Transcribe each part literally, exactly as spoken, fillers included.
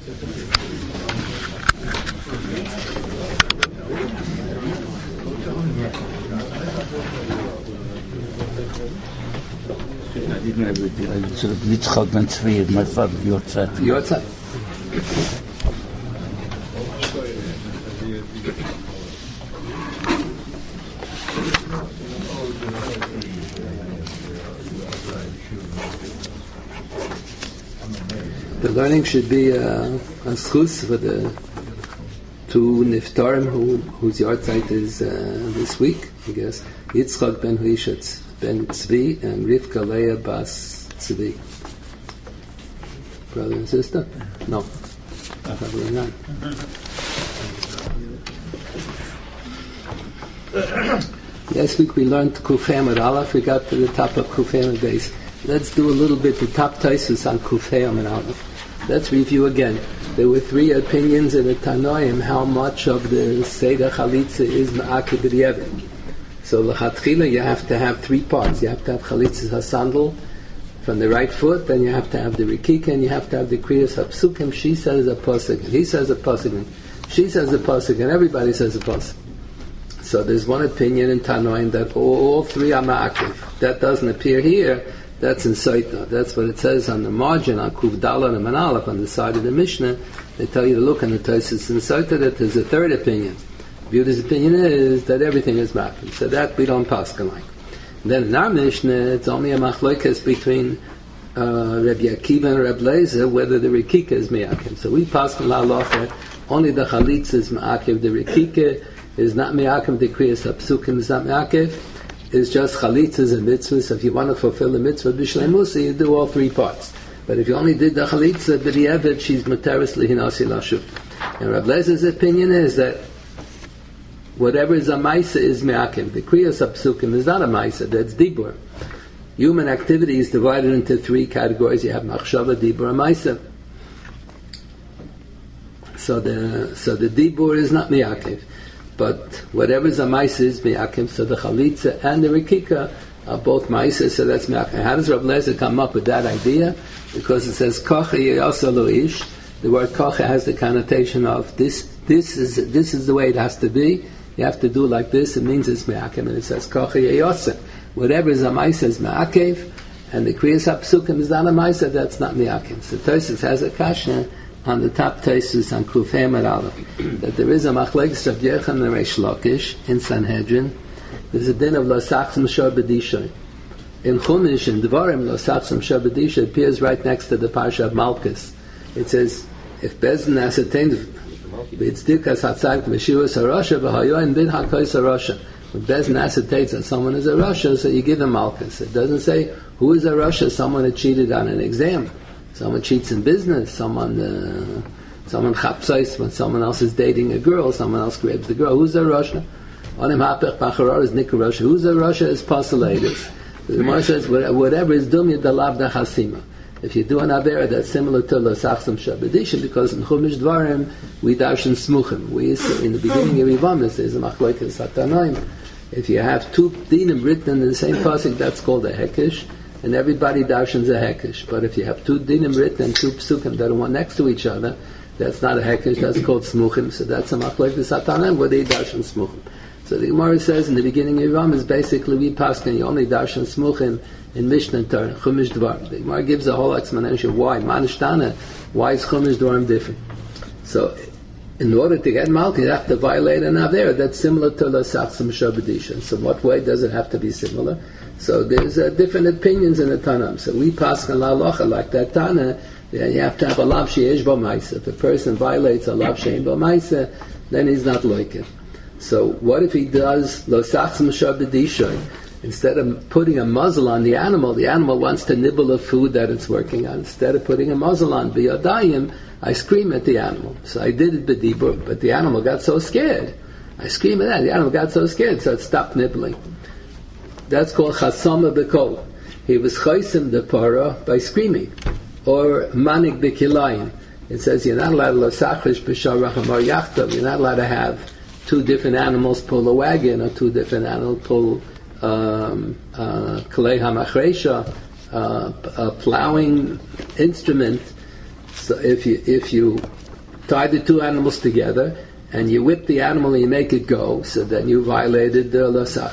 I didn't have it. I said, Yitzchak ben Tzvi, my father, Yotzat. Yotzat. The learning should be uh, a schus for the two niftarim who, whose yahrzeit is uh, this week, I guess. Yitzchak ben Huishatz ben Tzvi and Rivka Leah bas Tzvi. Brother and sister? No. Probably not. Last week we learned Kuf Hamad Aleph. We got to the top of Kuf Hamad base. Let's do a little bit the top taisus on Kuf Hamad Aleph. Let's review again. There were three opinions in the Tanoim how much of the Seder Chalitza is Ma'akeh B'diavad. So l'chatchila you have to have three parts. You have to have Chalitza HaSandal from the right foot, then you have to have the Rikika, and you have to have the Kriyas HaPsukim. She says a pasuk, and he says a pasuk, and she says a pasuk, and everybody says a pasuk. So there's one opinion in Tanoim that all, all three are Ma'akeh. That doesn't appear here. That's in Saita. That's what it says on the margin, on Kuf Dalad and Manalef, on the side of the Mishnah. They tell you to look on the Tosfos in Saita that there's a third opinion. Buddha's opinion is that everything is Ma'akeh. So that we don't paskin like. Then in our Mishnah, it's only a machlokes between uh, Rabbi Akiva and Rabbi Lezer whether the Rikika is Ma'akeh. So we paskin la'alocha, only the Chalitza is Ma'akeh. The Rikika is not Ma'akeh. The Kriyas HaPsukim is not Ma'akeh. Is just chalitzas and mitzvahs. If you want to fulfill the mitzvah b'shleimusa, you do all three parts. But if you only did the chalitza b'diavad, she's materis lihinasi lashut. And Rab Lezer's opinion is that whatever is a ma'isa is me'akim. The kriyas hapsukim is not a ma'isa, that's dibur. Human activity is divided into three categories. You have machshava, dibur, and ma'isa. So the so the dibur is not me'akim. But whatever is a ma'isa is me'akim, so the chalitza and the rikika are both ma'isa, so that's me'akim. How does Rav Lezer come up with that idea? Because it says kocha yasa lo ish. The word kocha has the connotation of this. This is this is the way it has to be. You have to do like this. It means it's me'akim, and it says kocha yasa. Whatever is a ma'isa is me'akim, and the kriyas hapsukim is not a ma'isa. That's not me'akim. So Tosfos has a kasha on the top Tosfos on Kuf Hamad Aleph that there is a machlekes of Yechon and Reish Lakish in Sanhedrin. There's a din of lo sachsim shor b'dishoy. In Chumash in Devarim, lo sachsim shor b'dishoy appears right next to the parsha of Malkus. It says, if Bezdin ascertained b'tzdikas hatzak v'shivas harasha v'hayoyin bin hakois harasha. When Bezdin ascertains that someone is a rasha, so you give him Malkus. It doesn't say who is a rasha, someone that cheated on an exam. Someone cheats in business, someone uh, someone chapsais when someone else is dating a girl, someone else grabs the girl. Who's the Rasha? Onim hapech pacharar is nikra Rasha. Who's the Rasha is pasaladis. The Gemara says whatever is dum yedalav dachasima. If you do an avera that's similar to l'sachsim shabedisha, because in Chumash Dvarim we darshan smuchim. We in the beginning of Yivam it says a machlokes hatanoim. If you have two dinim written in the same pasuk, that's called a hekesh. And everybody darshans a hekesh. But if you have two dinim written and two psukim that are one next to each other, that's not a hekesh, that's called smuchim. So that's a machlokes hatanim where they darshan smuchim. So the Gemara says in the beginning of Yivam is basically we paskin, you only darshan smuchim in Mishnah and Torah, Chumash Dvar. The Gemara gives a whole explanation why. Manishtana, why is Chumash Dvarim different? So in order to get Malki, you have to violate an avera that's similar to l'sachsim shabedisha. So what way does it have to be similar? So there's uh, different opinions in the Tanam. So we pass on la'alocha like that Tana. Yeah, you have to have a lav sheyesh bo ma'isa. If a person violates a lav sheyesh bo ma'isa, then he's not like it. So what if he does lo sachsim shabedisha? Instead of putting a muzzle on the animal, the animal wants to nibble the food that it's working on. Instead of putting a muzzle on biyadayim, I scream at the animal. So I did it b'dibur, but the animal got so scared. I scream at that. The animal got so scared, so it stopped nibbling. That's called chasama b'kol. He was chaysim the para by screaming, or manik b'kilayim. It says you're not allowed to l'sachrish b'sharach or yachtav. You're not allowed to have two different animals pull a wagon, or two different animals pull um, uh, kalei hamachresha, uh, a plowing instrument. So if you if you tie the two animals together and you whip the animal and you make it go, so then you violated the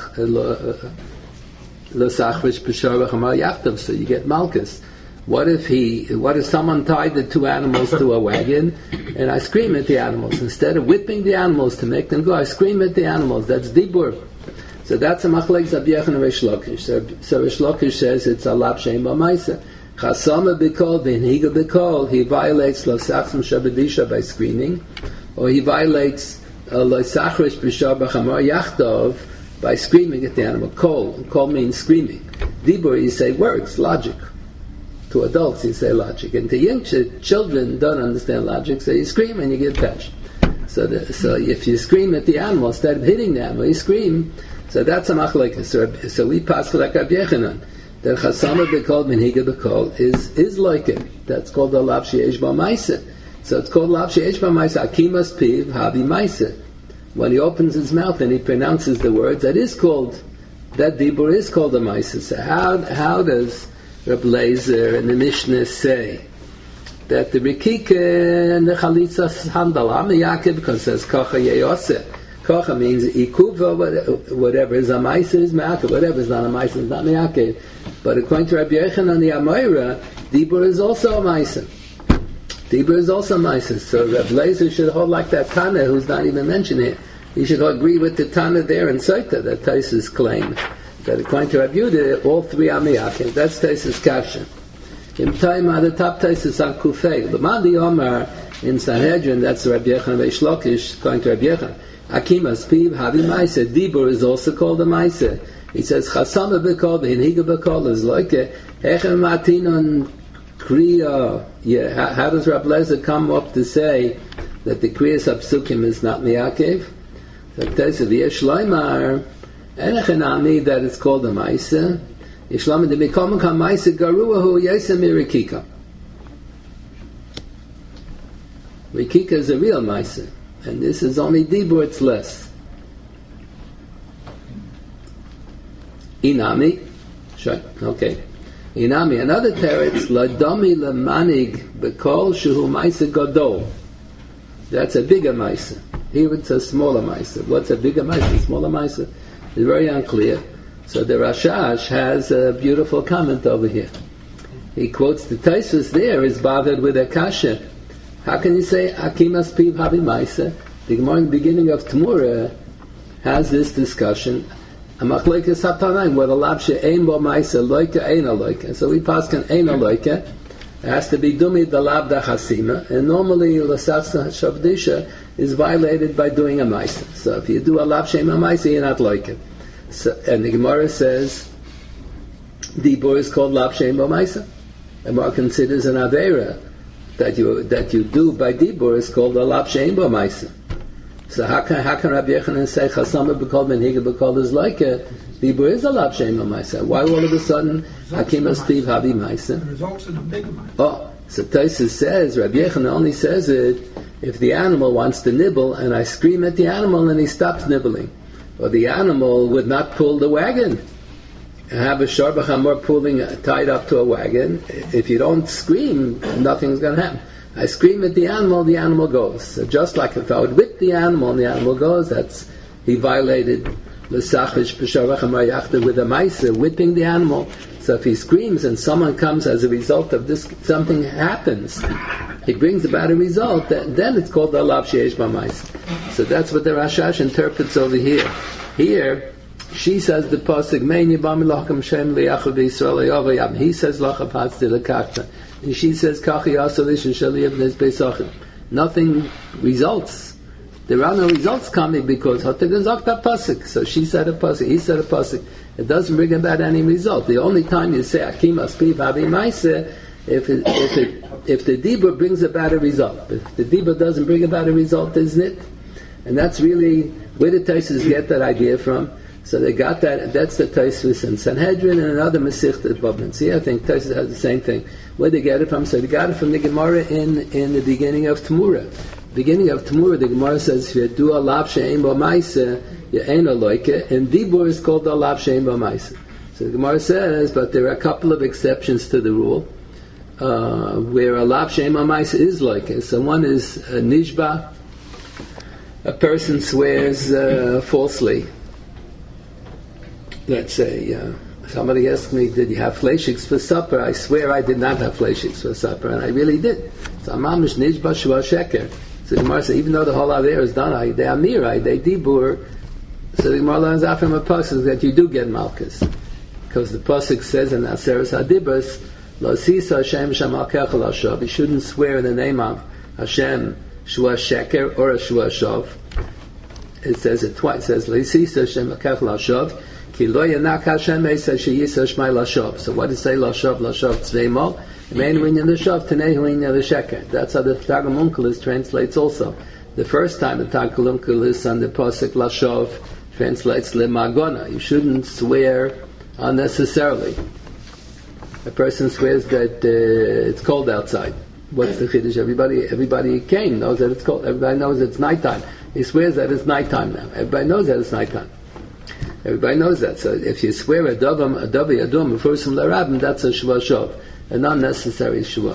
l'sachrish b'shar v'chamar yachtav. So you get malchus. What if he? What if someone tied the two animals to a wagon, and I scream at the animals instead of whipping the animals to make them go? I scream at the animals. That's dibur. So that's a machlek Rabbi Yochanan and Reish Lakish. So, so Reish Lakish says it's a lap shein b'maisa. Chasama b'kol v'hinhiga b'kol. He violates lo sachsim shabedisha by screaming, or he violates lo sachrish b'shar b'chamar yachtav by screaming at the animal. Kol. Kol means screaming. Dibur, you say words, logic. To adults, you say logic, and to young ch- children don't understand logic, so you scream and you get touched. So, the, so if you scream at the animal instead of hitting the animal, you scream. So that's a machlekes. So, so we pass like Rabbi Yochanan. That chasama b'kol minhiga b'kol is is like it. That's called the lav sheyesh b'maisa. So it's called lav sheyesh b'maisa. Akimas piv havi maisa. When he opens his mouth and he pronounces the words, that is called, that dibur is called a maisa. So how how does Reb Lezer and the Mishnah say that the Rikike and the Chalitza handal Yaakov because it says Kocha Yeyose. Kocha means Ikuva, whatever is a Maisa is Me'akev, whatever is not a Maisa is not Me'akev. But according to Rabbi Yochanan and the Amoira, Dibur is also a Maisa. Dibur is also a Maisa. So Reb Lezer should hold like that Tana who's not even mentioned here. He should agree with the Tana there in Saita that Taisus claim. That according to Rabbi Yehuda, all three are miyakim. That's Taisus Kasha. In Taima, the top Taisus on Kufay. L'madi Omar in Sanhedrin, that's Rabbi Yochanan Reish Lakish, according to Rabbi Yochanan. Akimas piv havi ma'aseh. Dibur is also called a ma'aseh. He says chasama b'kol v'hinhiga b'kol is like echem matinon kriya. Yeah, how, how does Rabbi Lezer come up to say that the kriyas hapsukim is not miyakev? So Taisus v'yesh loymar. Enechenami that it's called a ma'aseh. Yishlam de mikom kam ma'aseh garuahu yesem mirikika. Rikika is a real ma'aseh, and this is only dibur. It's less. Inami, sure, okay. Inami, another teretz ladami lemanig bekol shehu ma'aseh gadol. That's a bigger ma'aseh. Here it's a smaller ma'aseh. What's a bigger ma'aseh? Smaller ma'aseh? It's very unclear. So the Rashash has a beautiful comment over here. He quotes the Taisus there is bothered with a kasha. How can you say Akimas piv havi ma'aseh? The Gemara in the beginning of Tamura has this discussion. A machlekes hatanaim whether lav she'ein bo ma'aseh loika ein loika. So we pass can ein loika. It has to be dumi the lav da chasima, and normally l'safsa shavdisha is violated by doing a ma'aseh. So if you do a lav she'ein ma'aseh, you're not like it. So, and the Gemara says dibur is called lav she'ein ma'aseh. The Gemara considers an avera that you that you do by dibur is called a lav she'ein ma'aseh. So how can how can Rabbi Yochanan say chasama b'kol menhiga b'kol is like it? Dibur is a lav she'ein ma'aseh. Why all of a sudden Akimas piv havi ma'aseh? The results in the bigger ma'aseh. Oh, so Taisus says Rabbi Yochanan only says it if the animal wants to nibble and I scream at the animal and he stops nibbling, or the animal would not pull the wagon. Have a shor b'chamor pulling tied up to a wagon. If you don't scream, nothing's going to happen. I scream at the animal, the animal goes. So just like if I would whip the animal and the animal goes, that's he violated l'sachish b'shar b'chamor yachta with a ma'aseh, whipping the animal. So if he screams and someone comes as a result of this, something happens, he brings about a result, then, then it's called the lav sheyesh b'ma'aseh. So that's what the Rashash interprets over here. Here, she says the pasuk meini b'milacham shem li'achal b'Yisrael yavayam. He says lachav hatzdi l'kachta. And she says kachi asalish and shaliyav nes beisachim. Nothing results. There are no results coming because Hotegan Zokta pasuk. So she said a pasuk, he said a pasuk. It doesn't bring about any result. The only time you say Akimas piv havi ma'aseh if it, if it, if the dibur brings about a result. If the dibur doesn't bring about a result, isn't it? And that's really where the Taisus get that idea from. So they got that. That's the Taisus in Sanhedrin and another Masechta Bavli. See, I think Taisus has the same thing. Where they get it from? So they got it from the Gemara in in the beginning of Tamura. Beginning of Tamura, the Gemara says, if you do a lav she'ein bo ma'aseh, you ain't a loike, and dibur is called a lav she'ein bo ma'aseh. So the Gemara says, but there are a couple of exceptions to the rule. uh, where a lav shema maisa is like it. So one is a nishba, a person swears uh, falsely. Let's say uh, somebody asked me, did you have fleishiks for supper? I swear I did not have fleishiks for supper, and I really did. So mamish nishba shua sheker. So the Gemara says, even though the whole aver is done, they amirai, they dibur. So the Gemara learns out from a pasuk that you do get malchus, because the pasuk says in Aseres Hadibros, Lo sisa Hashem shamalkecha lashav. You shouldn't swear in the name of Hashem shua sheker or a shua shav. It says it twice. It says Lo sisa shamalkecha lashav. Ki lo yanak Hashem eisa sheyisa shmai lashav. So what does it say? Lashav lashav tzveimo. Main winyan the shav tenei winyan the sheker. That's how the Targum Onkelos translates also. The first time the Targum Onkelos on the pasuk lashav translates lemagona. You shouldn't swear unnecessarily. A person swears that uh, it's cold outside. What's the chiddush? Everybody, everybody came knows that it's cold. Everybody knows it's nighttime. He swears that it's nighttime now. Everybody knows that it's nighttime. Everybody knows that. So if you swear a davam, a davi adum, first from the rabbin, that's a shua shov, an unnecessary shua.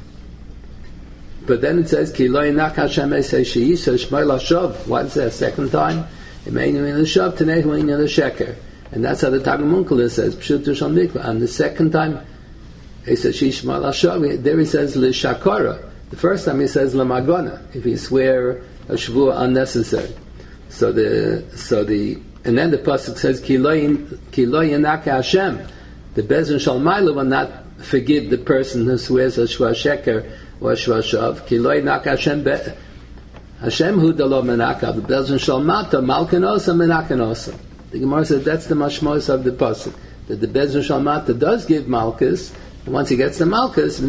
But then it says ki lo yinak Hashem eisei sheyisa shmai lashov. What's that? Second time, imeinu in the shav tenei in the sheker. And that's how the Targum Onkelos says, Pshutu Shal Mikvah. And the second time, he says, Shishma Lashav, there he says, L'shakara. The first time he says, L'magona, if you swear a shvua unnecessary. So the, so the, and then the pasuk says, Ki lo yanaka Hashem. The Bezin Shal Mailu will not forgive the person who swears a shvua sheker or a shvua shav. Ki lo yanaka Hashem be, Hashem hu dalo menaka. The Bezin Shal Mata, Malkan osa, Menakan osa. The Gemara said that's the mashmos of the pasuk, that the Bezin Shalmata does give malchus, and once he gets the malchus,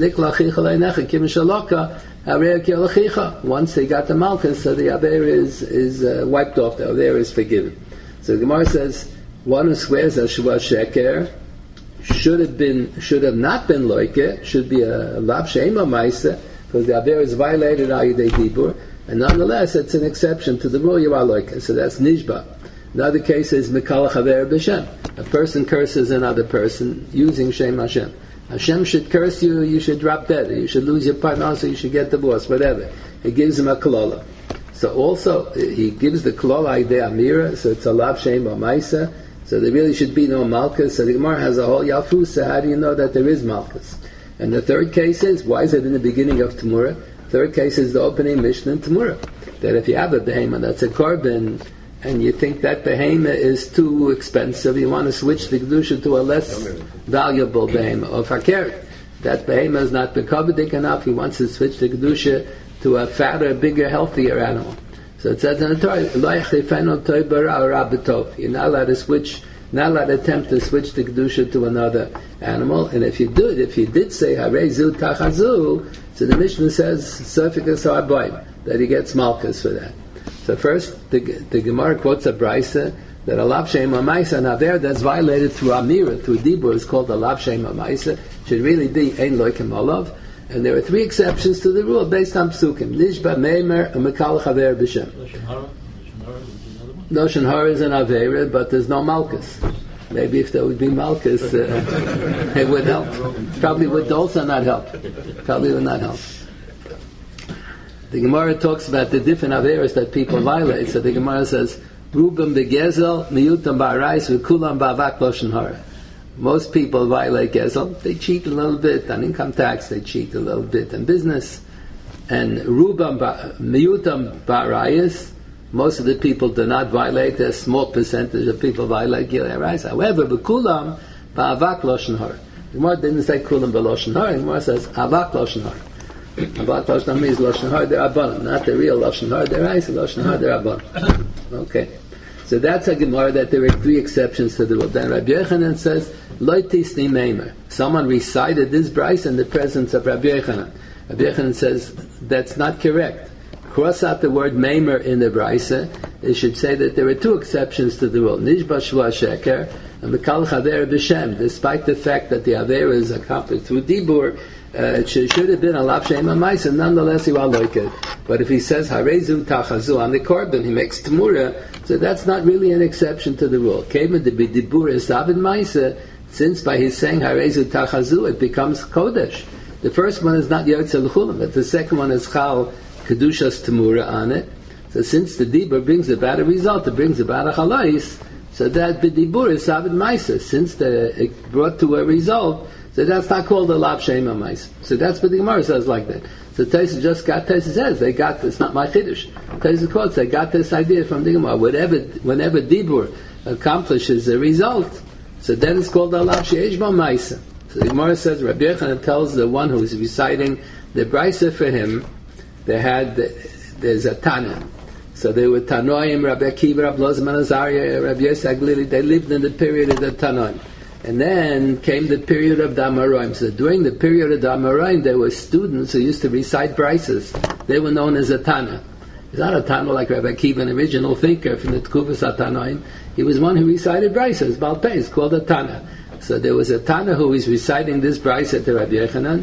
once he got the malchus, so the aver is is uh, wiped off. The aver is forgiven. So the Gemara says one who swears a shua sheker should have been should have not been loike, should be a lav shema ma'isa, because the aver is violated ayidei dibur, and nonetheless it's an exception to the rule you are loike. So that's nishba. Another case is Mikal Chaver B'Shem. A person curses another person using Shem Hashem. Hashem should curse you, you should drop dead, you should lose your partner, so you should get divorced, whatever. He gives him a kolola. So also, he gives the kolola idea amira, so it's a lav Shem or Maisa, so there really should be no malchus. So the Gemara has a whole yafusa, how do you know that there is malchus? And the third case is, why is it in the beginning of Tamura? Third case is the opening Mishnah in Tamura. That if you have a behemoth that's a korban, and you think that behemoth is too expensive, you want to switch the kedusha to a less valuable behemoth of hakeret. That behemoth is not bekabadik enough. He wants to switch the kedusha to a fatter, bigger, healthier animal. So it says in the Torah, you're not allowed to switch, not allowed to attempt to switch the kedusha to another animal. And if you do it, if you did say harezu tachazu, so the Mishnah says sufikas harboim, that he gets malchus for that. So first, the, the Gemara quotes a brisa that a lav shema ma'isa, now there that's violated through amira, through dibur, is called a lav shema ma'isa, should really be ein loikem olav. And there are three exceptions to the rule based on psukim: nishba, meimer, and mikal chaver b'shem. Lashon hara is an avera, but there's no malchus. Maybe if there would be malchus, uh, it would help. Probably would also not help. Probably would not help. The Gemara talks about the different averas that people violate. So the Gemara says, "Rubam begezel, miyutam ba'arais, v'kulam ba'avak loshen hara." Most people violate gezel. They cheat a little bit on income tax. They cheat a little bit in business. And rubam miyutam ba'arais. Most of the people do not violate. A small percentage of people violate gilei arais. However, v'kulam ba'avak loshen hara. The Gemara didn't say kulam ba'loshen hara. The Gemara says avak loshen hara. Avak loshen hara means loshen hara derabbanan, not the real loshen hara deraisa, loshen hara derabbanan. Okay, so that's a Gemara that there are three exceptions to the rule. Then Rabbi Yochanan says, "Lo tisni meimer." Someone recited this brayso in the presence of Rabbi Yochanan. Rabbi Yochanan says that's not correct. Cross out the word meimer in the brayso. It should say that there are two exceptions to the rule: nishba shvua sheker and mikal chaver b'shem. Despite the fact that the aver is accomplished through dibur. Uh, it should, should have been a lav shema ma'isa, nonetheless he will like it. But if he says harezu tachazu on the korban, he makes tamura, so that's not really an exception to the rule. Kema de b'dibur esavid ma'isa, since by his saying harezu tachazu, it becomes kodesh. The first one is not Yotze L'chulim, but the second one is Chal Kedushas Temura on it. So since the Dibur brings about a result, it brings about a Chalais, so that B'dibur is Sabid Maisa. Since the, it brought to a result, so that's not called a Lav Shema Maisa. So that's what the Gemara says like that. So Taisa just got, Taisa says, they got this, not my Chiddush. Taisa quotes, they got this idea from the Gemara. Whatever, whenever Dibur accomplishes a result, so then it's called a Lav Shema Maisa. So the Gemara says, Rabbi Yochanan tells the one who is reciting the Brisa for him, they had, there's a Tana. So they were Tanoim, Rabbi Akiva, Rabbi Lozman Azariah, Rabbi Yosef Aglili, they lived in the period of the Tanoim. And then came the period of the Amoraim. So during the period of the Amoraim, there were students who used to recite Brises. They were known as a Tana. He's not a Tana like Rabbi Akiva, an original thinker from the Tkufas HaTanoim. He was one who recited Brises, Balpes, called a Tana. So there was a Tana who was reciting this Brise to Rabbi Yochanan.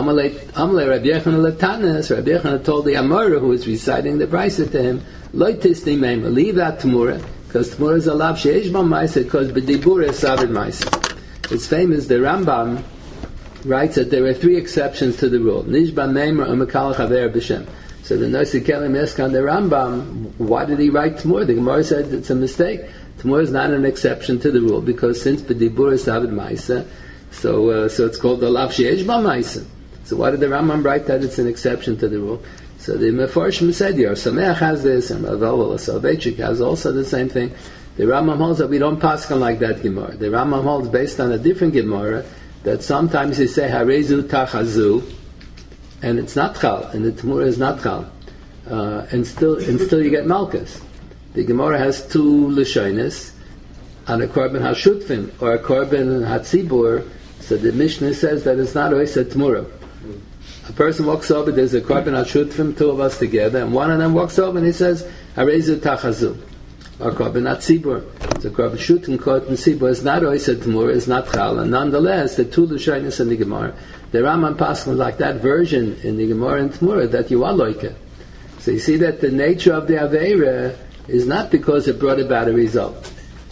Amalei Rabbi Yochanan Latana. So Rabbi Yochanan told the Amora who was reciting the Brise to him, Lo tisni meima, leave out Tamura, because Tamura is a lav sheish ba ma'aseh, because b'dibur is sabed ma'aseh. It's famous, the Rambam writes that there are three exceptions to the rule. Nishba meima u'mekal chaver b'shem. So the Nosei Kelim asked on the Rambam, why did he write Tamura? The Gemara said it's a mistake. Tamura is not an exception to the rule, because since b'dibur is sabed ma'aseh, so uh, so it's called the lav sheish ba ma'aseh. So why did the Rambam write that it's an exception to the rule? So the Mefarshim said, Yer Sameach has this, and Rav Elul Soloveitchik has also the same thing. The Rambam holds that we don't paskan like that Gemara. The Rambam holds based on a different Gemara that sometimes you say Harezu Tachazu, and it's not Chal, and the Tamura is not Chal, uh, and still and still you get Malchus. The Gemara has two Lashonis on a Korban HaShutfim or a Korban HaTzibur. So the Mishnah says that it's not always a Tamura. A person walks over, there's a Korban HaShutfim, two of us together, and one of them walks over and he says, Harezu Tachazu. Or Korban HaTzibur. So Korban HaShutfim, Korban HaTzibur is not always a Tamura, it's not Chal, and nonetheless, the two Lashonis in the Gemara, the Rambam Paskin like that version in the Gemara and Tamura, that you are loike. So you see that the nature of the Aveira is not because it brought about a result.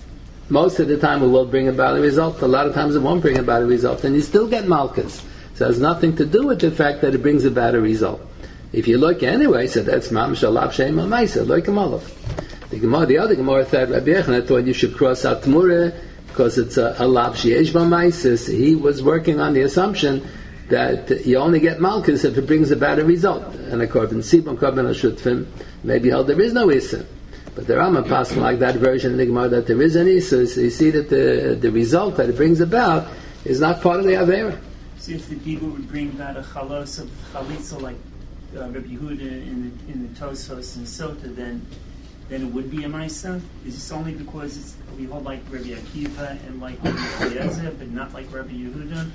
Most of the time it will bring about a result, a lot of times it won't bring about a result, and you still get Malchus. So it has nothing to do with the fact that it brings about a result. If you look anyway, so that's Mam Shalab Shem Amaisa, look him all. The Gemara, the other Gemara thought Rabbi Yochanan thought you should cross out Tamura because it's a, a Lab Sheyesh B'Maisis. He was working on the assumption that you only get Malchus if it brings about a result. And according to Sibon Korban HaShutfim, maybe held there is no Issa. But the Rambam passed like that version in the Gemara that there is an Issa. So you see that the the result that it brings about is not part of the Avera. So if the people would bring about a chalos of chalitza like uh, Rabbi Yehuda in the, in the Tosfos and Sota, then then it would be a Maisa? Is this only because it's, we hold like Rabbi Akiva and like Rabbi Eliezer, but not like Rabbi Yehuda?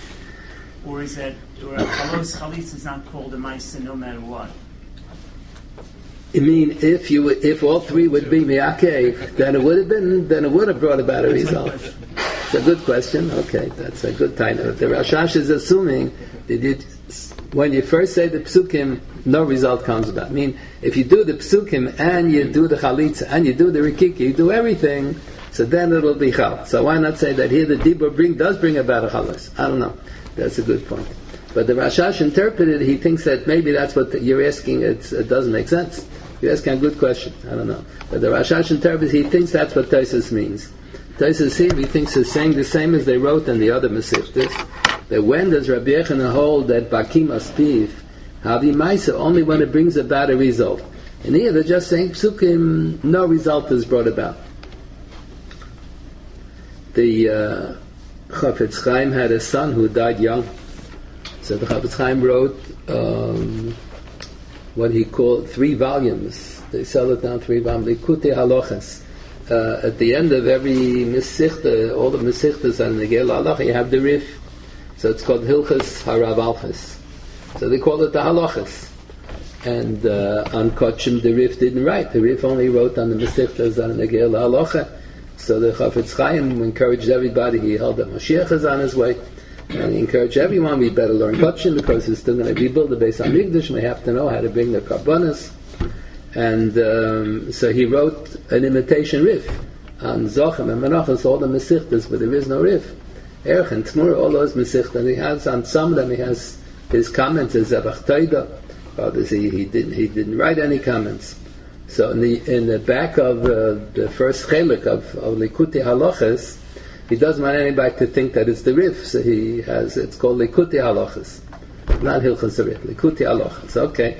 Or is that, or a chalos chalitza is not called a Maisa no matter what? I mean, if you if all three would be Miyakeh, then it would have been, then it would have brought about a result. It's a good question. Okay, that's a good time. The Rashash is assuming that you, when you first say the psukim, no result comes about. I mean, if you do the psukim and you do the chalitza and you do the rikiki, you do everything, so then it will be chal. So why not say that here the dibur bring does bring about a chalas? I don't know. That's a good point. But the Rashash interpreted, he thinks that maybe that's what you're asking. It's, it doesn't make sense. You're asking a good question. I don't know. But the Rashash interprets, he thinks that's what Tosfos means. Tosfos here, he thinks is saying the same as they wrote in the other Masechtas, that when does Rabbi Yochanan hold that Bakim Aspiv, Havi Maisa, only when it brings about a result. And here they're just saying, Psukim, no result is brought about. The uh, Chafetz Chaim had a son who died young. So the Chafetz Chaim wrote um, what he called three volumes. They sell it down three volumes, Likutei Halochas. Uh, at the end of every Mesichta, all the Mesichtas and the Gel Halacha, you have the Rif. So it's called Hilchas Harav Alchas. So they call it the Halachas. And uh, on Kotchim, the Rif didn't write. The Rif only wrote on the Mesichtas and the Gel Halacha. So the Chafetz Chaim encouraged everybody. He held that Mashiach is on his way. And he encouraged everyone, we better learn Kotchim because it's still going to rebuild the Beis HaMikdash. We have to know how to bring the Karbonos. And um, so he wrote an imitation riff on Zochem and Menachos, all the Mesichtas, but there is no riff. Erech and Tmur, all those Mesichtas, and he has on some of them, he has his comments is Zevach Toida. Others he, he didn't he didn't write any comments. So in the in the back of uh, the first chelik of, of Likutei Halachos, he doesn't want anybody to think that it's the Rif. So he has it's called Likutei Halachos, not Hilchos Rif. Likutei Halachos. Okay.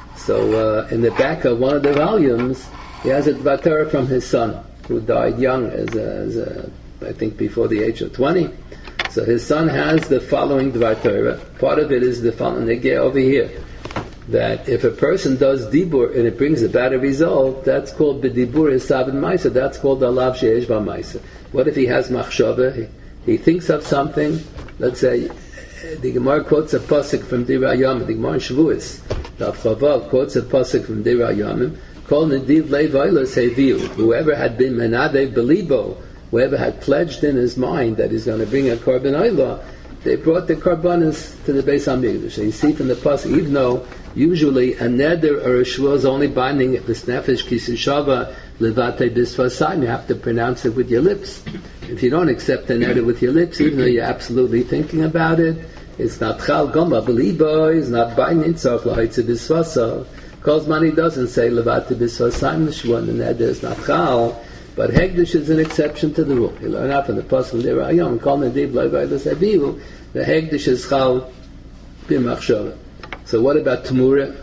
So uh, in the back of one of the volumes, he has a Dvar Torah from his son, who died young, as a, as a, I think before the age of twenty. So his son has the following Dvar Torah. Part of it is the following Negeh over here, that if a person does Dibur and it brings a bad result, that's called B'Dibur Esav and Maisa. That's called Alav Sheyesh Ba Maisa. What if he has Machshava? He, he thinks of something. Let's say the Gemara quotes a pasuk from Direi Yamim. The Gemara in Shavuos, the Chavav quotes a pasuk from Direi Yamim. Kol Nediv Leiv Heviu. Whoever had been Menadev Belibo, whoever had pledged in his mind that he's going to bring a Korban Olah, they brought the Korbanos to the Beis HaMikdash. So you see from the pasuk, even though usually a neder or a shvua is only binding if it's nefesh kisishava levate bisvasayim. You have to pronounce it with your lips. If you don't accept the neder with your lips, even though you're absolutely thinking about it, it's not chal goma belibo. It's not binding tzarch lahaitze bisvasa. Kozmani doesn't say levate bisvasayim. The shvua and the neder is not chal. But Hegdish is an exception to the rule. You learn out from the pasuk Direi Yamim, Kol Nediv Leiv Heviu. The Hegdish is chal b'machshava. So what about Tamura?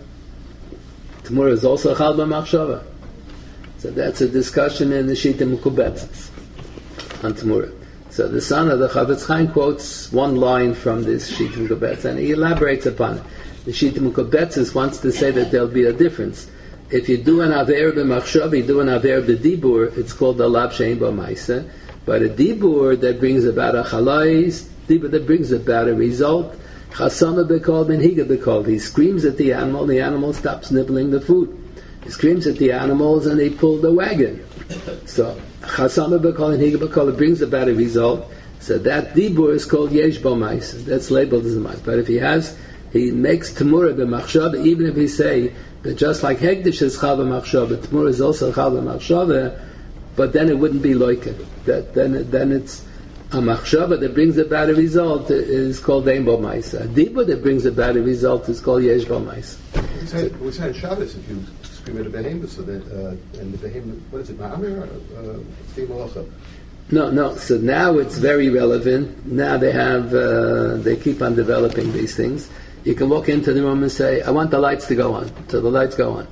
Tamura is also chal b'machshava. So that's a discussion in the Shita Mekubetzes on Tamura. So the son of the Chavetz Chaim quotes one line from this Shita Mekubetzes and he elaborates upon it. The Shita Mekubetzes wants to say that there'll be a difference. If you do an aver b'machshava, you do an aver b'dibur, it's called the Alav Sheyesh Ba Maisa. But a dibur that brings about a chalais, dibur that brings about a result, chasama b'kol menhiga b'kol. He screams at the animal, the animal stops nibbling the food. He screams at the animals and they pull the wagon. So chasama b'kol menhiga b'kol, it brings about a result. So that dibur is called yesh ba maisa. That's labeled as a maisa. But if he has, he makes tamura b'machshava, even if he say that just like Hegdish is chal b'machshava, tamura is also chal b'machshava, but then it wouldn't be like it. That then then it's a machshava that brings about a result is called ein bo maisa. A dibur that brings about a result is called yesh bo maisa. We say in Shabbos if you scream at a behemoth, so that uh, and the behemoth, what is it, ma'amir or tzim malacha? No, no. So now it's very relevant. Now they have uh, they keep on developing these things. You can walk into the room and say, "I want the lights to go on." So the lights go on.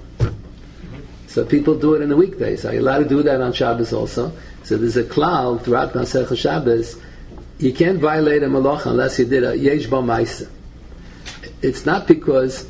So people do it in the weekdays. Are you allowed to do that on Shabbos also? So there's a klal throughout Masechah Shabbos. You can't violate a malacha unless you did a yesh ba maisa. It's not because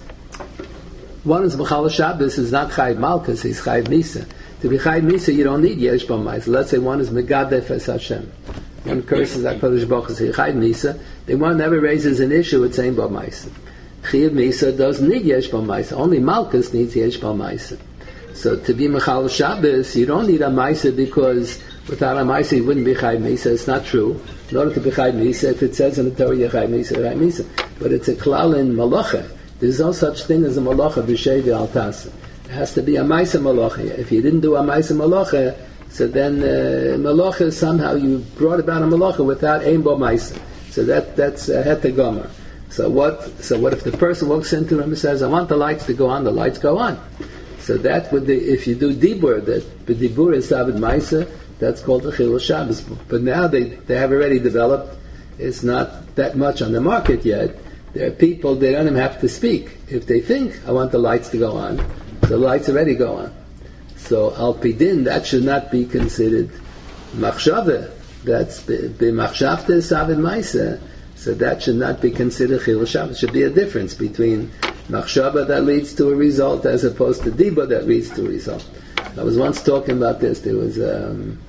one is Mechal Shabbos is not Chayiv Malkus, he's Chayiv Misa. To be Chayiv Misa, you don't need yesh ba maisa. Let's say one is Megadef es Hashem. One curses HaKadosh Baruch Hu, so Chayiv Misa. The one never raises an issue with saying ba maisa. Chayiv Misa doesn't need yesh ba maisa. Only Malkus needs yesh ba maisa. So to be Mechal Shabbos, you don't need a maisa because without a maisa you wouldn't be Chayiv Misa. It's not true. In order to be Chayiv Misa, if it says in the Torah you're Chayiv Misa, Chayiv Misa. But it's a klal in Malacha. There's no such thing as a Malacha b'shei al tasa. It has to be a maisa Malacha. If you didn't do a maisa Malacha, so then uh, Malacha somehow you brought about a Malacha without ein bo maisa. So that that's a het gomer. So what? So what if the person walks into him and says, "I want the lights to go on"? The lights go on. So that would be, if you do dibur, that the dibur is savid maisa, that's called the chilul Shabbos. But now they, they have already developed. It's not that much on the market yet. There are people, they don't even have to speak. If they think, I want the lights to go on, the lights already go on. So al pidin, that should not be considered machshava. That's b'machshavta savid maisa. So that should not be considered chilul Shabbos. Should be a difference between machshava that leads to a result as opposed to dibur that leads to a result. I was once talking about this. There was, um,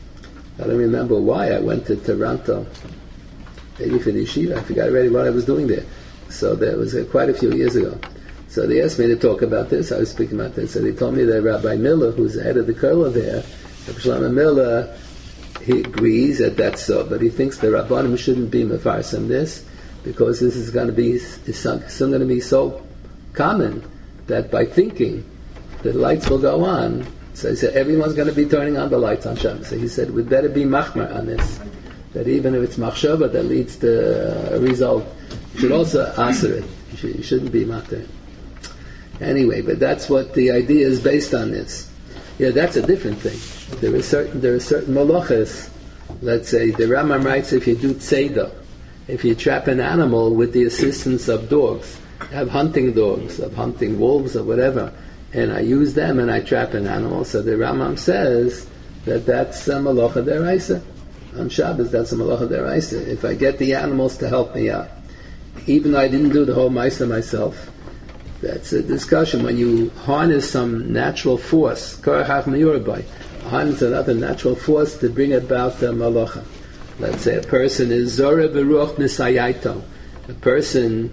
I don't remember why, I went to Toronto, maybe for the yeshiva, I forgot already what I was doing there. So that was uh, quite a few years ago. So they asked me to talk about this, I was speaking about this, so they told me that Rabbi Miller, who's the head of the Kurla there, Rabbi Shlomo Miller, he agrees that that's so, but he thinks the Rabbanim shouldn't be mefarsim this, because this is going to be, it's still going to be so common that by thinking the lights will go on, so he said everyone's going to be turning on the lights on Shabbos. So he said we'd better be machmer on this, that even if it's machshava that leads to a result, You should also answer it. You, should, you shouldn't be matter. Anyway, but that's what the idea is based on this. Yeah, that's a different thing. There is certain there are certain malachas. Let's say the Rambam writes, if you do tzeda, if you trap an animal with the assistance of dogs, have hunting dogs, of hunting wolves or whatever, and I use them and I trap an animal, so the Rambam says that that's a malacha deraisa. On Shabbos, that's a malacha deraisa. If I get the animals to help me out, even though I didn't do the whole maisa myself, that's a discussion. When you harness some natural force, korach miyurabai, harness another natural force to bring about the malacha. Let's say a person is zora beruach nisayaito. A person,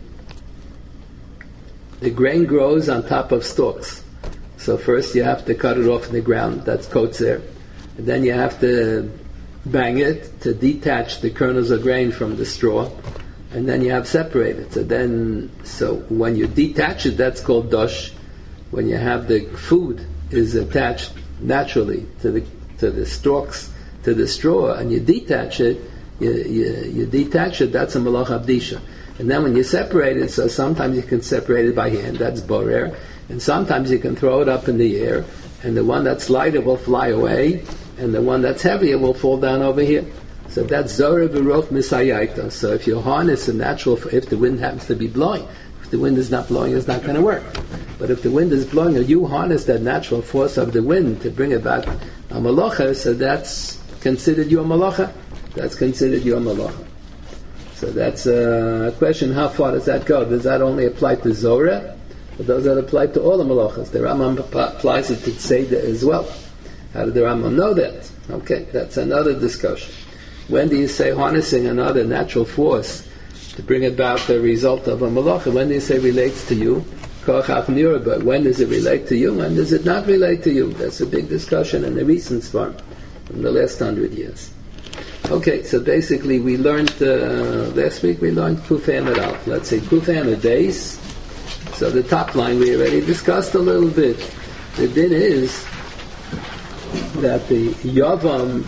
the grain grows on top of stalks. So first you have to cut it off in the ground, that's kotzer. And then you have to bang it to detach the kernels of grain from the straw. And then you have separated. So then, so when you detach it, that's called dosh. When you have the food is attached naturally to the to the stalks, to the straw, and you detach it, you, you, you detach it, that's a malach abdisha. And then when you separate it, so sometimes you can separate it by hand, that's borer, and sometimes you can throw it up in the air, and the one that's lighter will fly away, and the one that's heavier will fall down over here. So that's Zorah V'roch Misayaita. So if you harness a natural, if the wind happens to be blowing, if the wind is not blowing, it's not going to work. But if the wind is blowing, or you harness that natural force of the wind to bring about a malacha, so that's considered your malacha. That's considered your malacha. So that's a question, how far does that go? Does that only apply to Zorah? Or does that apply to all the malachas? The Rambam applies it to Tzeda as well. How did the Rambam know that? Okay, that's another discussion. When do you say harnessing another natural force to bring about the result of a malacha? When do you say relates to you? But when does it relate to you? When does it not relate to you? That's a big discussion in the recent form in the last hundred years. Okay, so basically we learned, uh, last week we learned Kufay Amid Aleph. Let's say Kufay Amid Beis. So the top line we already discussed a little bit. The din is that the Yavam,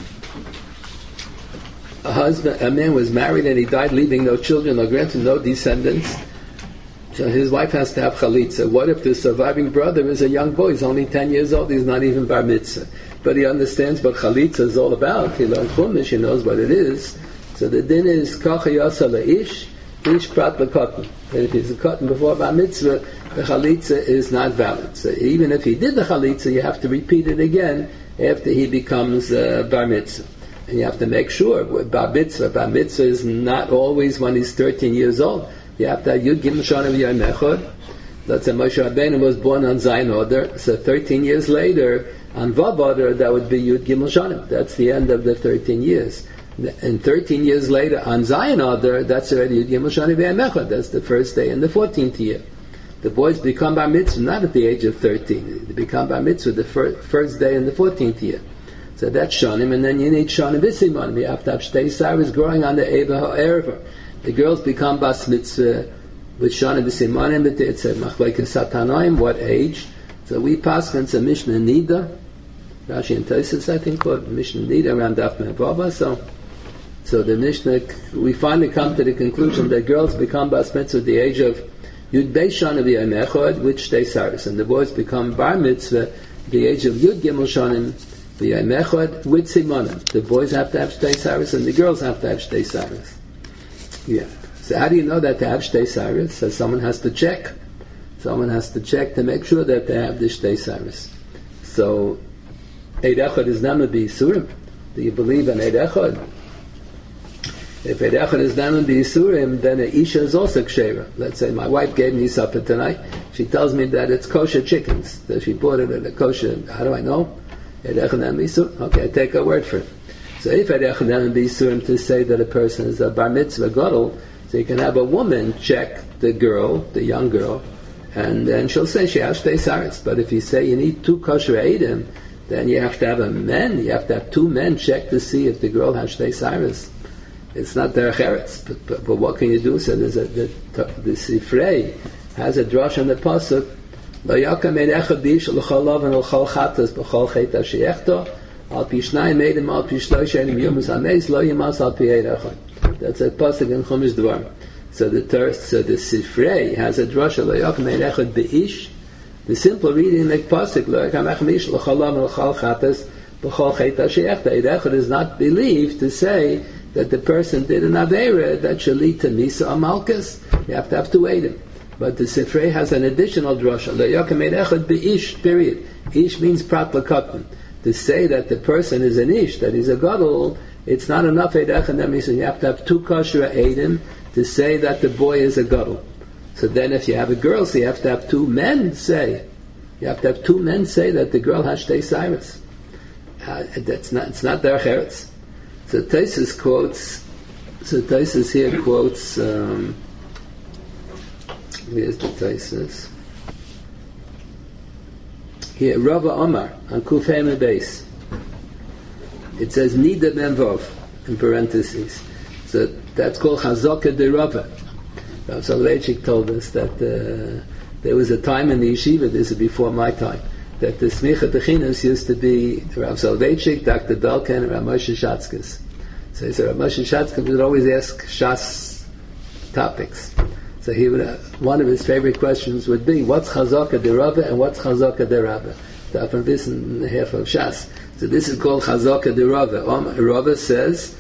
a husband, a man was married and he died leaving no children, no grandchildren, no descendants. So his wife has to have chalitza. What if the surviving brother is a young boy? He's only ten years old. He's not even bar mitzvah, but he understands what chalitza is all about. He learned chumash. He knows what it is. So the din is kacha yasa leish, ish prat lekatan. That if he's a katan before bar mitzvah, the chalitza is not valid. So even if he did the chalitza, you have to repeat it again after he becomes uh, bar mitzvah. And you have to make sure, bar mitzvah, bar mitzvah is not always when he's thirteen years old. You have to have Yud Gimel Shanim Yom Echad. Let's say Moshe Rabbeinu was born on Zayin Adar, so thirteen years later, on Vav Adar, that would be Yud Gimel Shanim. That's the end of the thirteen years. And thirteen years later, on Zayin Adar, that's already Yud Gimel Shanim Yom Echad. That's the first day in the fourteenth year. The boys become Bar Mitzvah not at the age of thirteen. They become Bar Mitzvah the fir- first day in the fourteenth year. So that's Shanim, and then you need Shanim V'Simanim. You have to have Shtei Saras growing on the Eva HaErva. The girls become Bas Mitzvah with Shanim V'Simanim, but it's a Machlekes Satanoim, what age? So we pass on some Mishnah Nida, Rashi and Tosfos, I think, called Mishnah Nida around Daf Mevava. So, so the Mishnah, we finally come to the conclusion that girls become Bas Mitzvah at the age of Yud Beis Shanim Yom Echad with Shtei Saras, and the boys become Bar Mitzvah at the age of Yud Gimel Shanim Yom Echad with Simanim. The boys have to have Shtei Saras and the girls have to have Shtei Saras. Yeah. So how do you know that they have Shtei Saras? So someone has to check. Someone has to check to make sure that they have the Shtei Saras. So Eid Echad is not be Yisurim. Do you believe in Eid Echad? If Eid Echad is not be Yisurim, then an Isha is also Kshera. Let's say my wife gave me supper tonight. She tells me that it's kosher chickens. That she bought it at a kosher. How do I know? Eid Echad not be Yisurim. Okay, I take her word for it. So if Eid Echad not be Yisurim to say that a person is a Bar Mitzvah Gadol, so you can have a woman check the girl, the young girl, and then she'll say she has Shtei Saras. But if you say you need two kosher Eidim, then you have to have a men, you have to have two men check to see if the girl has Shtei Saras. It's not derech eretz, but, but, but what can you do? So there's a, the, the Sifrei has a drush on the pasuk, Lo yakam Eid Echad b'ish l'chol lavan l'chol chatas b'chol chet ashiechto al pi shnayim eidim al pi shlosh eidim yumas hameis lo yimas al pi Eid Echad. That's a pasuk in Chumash Dvarim. So the ter- so the Sifrei has a drasha lo yakamei echad beish. The simple reading like pasuk lo yakamei echad l'cholam l'chal chatas b'chol chayta she'echta. Echad is not believed to say that the person did an avera that shall lead to misa or malchus. You have to have to wait him. But the Sifrei has an additional drasha lo yakamei echad beish. Period. Ish means prat l'katan. To say that the person is an ish, that he's a gadol, it's not enough eid echad. That means you have to have two kosher eidim to say that the boy is a gadol. So then if you have a girl, so you have to have two men say. You have to have two men say that the girl has shtei cyrus. Uh, that's not, it's not derech eretz. So Taisus quotes, so Taisus here quotes, um, where's the Taisus? Here, Rava Omar, on Kufay base. It says, Nida Menvov, in parentheses. So that's called Chazaka de Rava. Rav Soloveitchik told us that uh, there was a time in the yeshiva, this is before my time, that the Smicha Bechinus used to be Rav Soloveitchik, Doctor Belkin, and Rav Moshe Shatzkes. So he said, Rav Moshe Shatzkes would always ask Shas topics. So he would, uh, one of his favorite questions would be, what's Chazaka de Rava and what's Chazaka de Rabba? Davon wissen the half of Shas. So this is called Chazaka de Rava. Um, Rava says,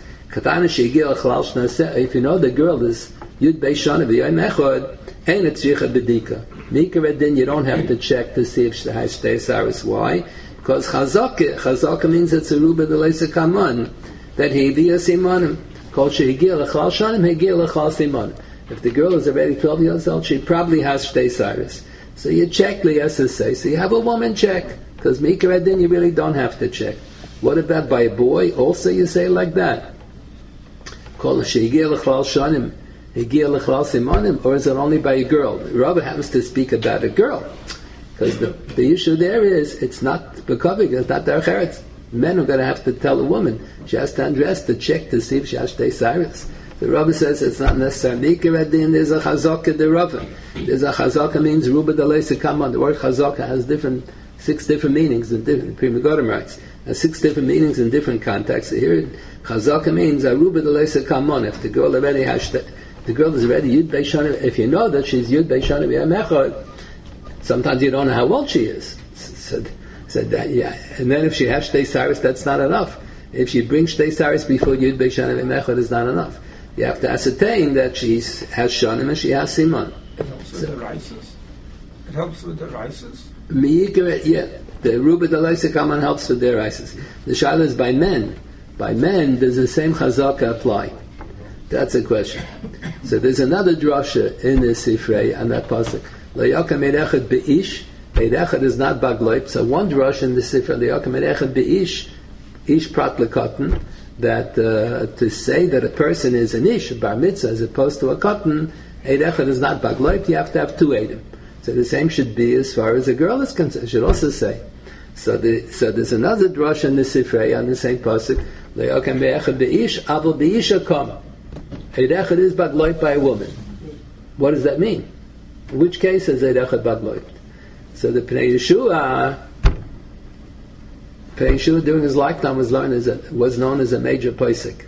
if you know the girl is Yud Beishana v'Yom Echad, ain't it Tzricha B'dika. Mikra Din, you don't have to check to see if she has Shtei Saris. Why? Because Chazaka, Chazaka means it's a Ruba de Leisa Kaman, that he be a Simanim. Called Shehigir L'chal Shanim, Hegir L'chal Simanim. If the girl is already twelve years old, she probably has Shtei Saris. So you check the S S A. So you have a woman check. Because Mikra Din, you really don't have to check. What about by a boy? Also you say like that. Called Shehigir L'chal Shanim, or is it only by a girl? Rabbi happens to speak about a girl, because the, the issue there is it's not bekavik, it's not derech eretz. Men are going to have to tell a woman she has to undress to check to see if she has shtei cyrus. The Rabbi says it's not necessarily mikra din. There's a chazaka de Rabbi. There's a chazaka means ruba de leisa kaman. The word chazaka has different six different meanings in different. Pri Megadim writes has six different meanings in different contexts. Here, chazaka means a ruba de leisa kaman. If the girl already has shtei, the girl is already Yud Beishana. If you know that she's Yud Beishana v'Yom Echad, sometimes you don't know how old she is. Said, said that, yeah. And then if she has Shtei Saris, that's not enough. If she brings Shtei Saris before Yud Beishana v'Yom Echad, it's not enough. You have to ascertain that she has Shanim and she has Siman. It helps with so, the rices. It helps with the rices. Yeah, the Ruba de Leisa Kaman helps with their rices. The Shaila is by men. By men, does the same Chazaka apply? That's a question. So there's another drasha in the Sifrei on that pasuk. Le'yakam erechad be'ish. Erechad is not bagloip. So one drasha in the Sifrei, le'yakam erechad be'ish, ish prat lekatan, that uh, to say that a person is an ish, a bar mitzvah, as opposed to a katan, erechad is not bagloip. You have to have two edim. So the same should be as far as a girl is concerned. Should also say. So the so there's another drasha in the Sifrei on the same pasuk. Le'yakam erechad be'ish, avol be'ish akam. Eid echad is bagloit by a woman. What does that mean? In which case is Eid echad bagloit? So the Pnei Yeshua, Pnei Yeshua during his lifetime was known as a, was known as a major posek.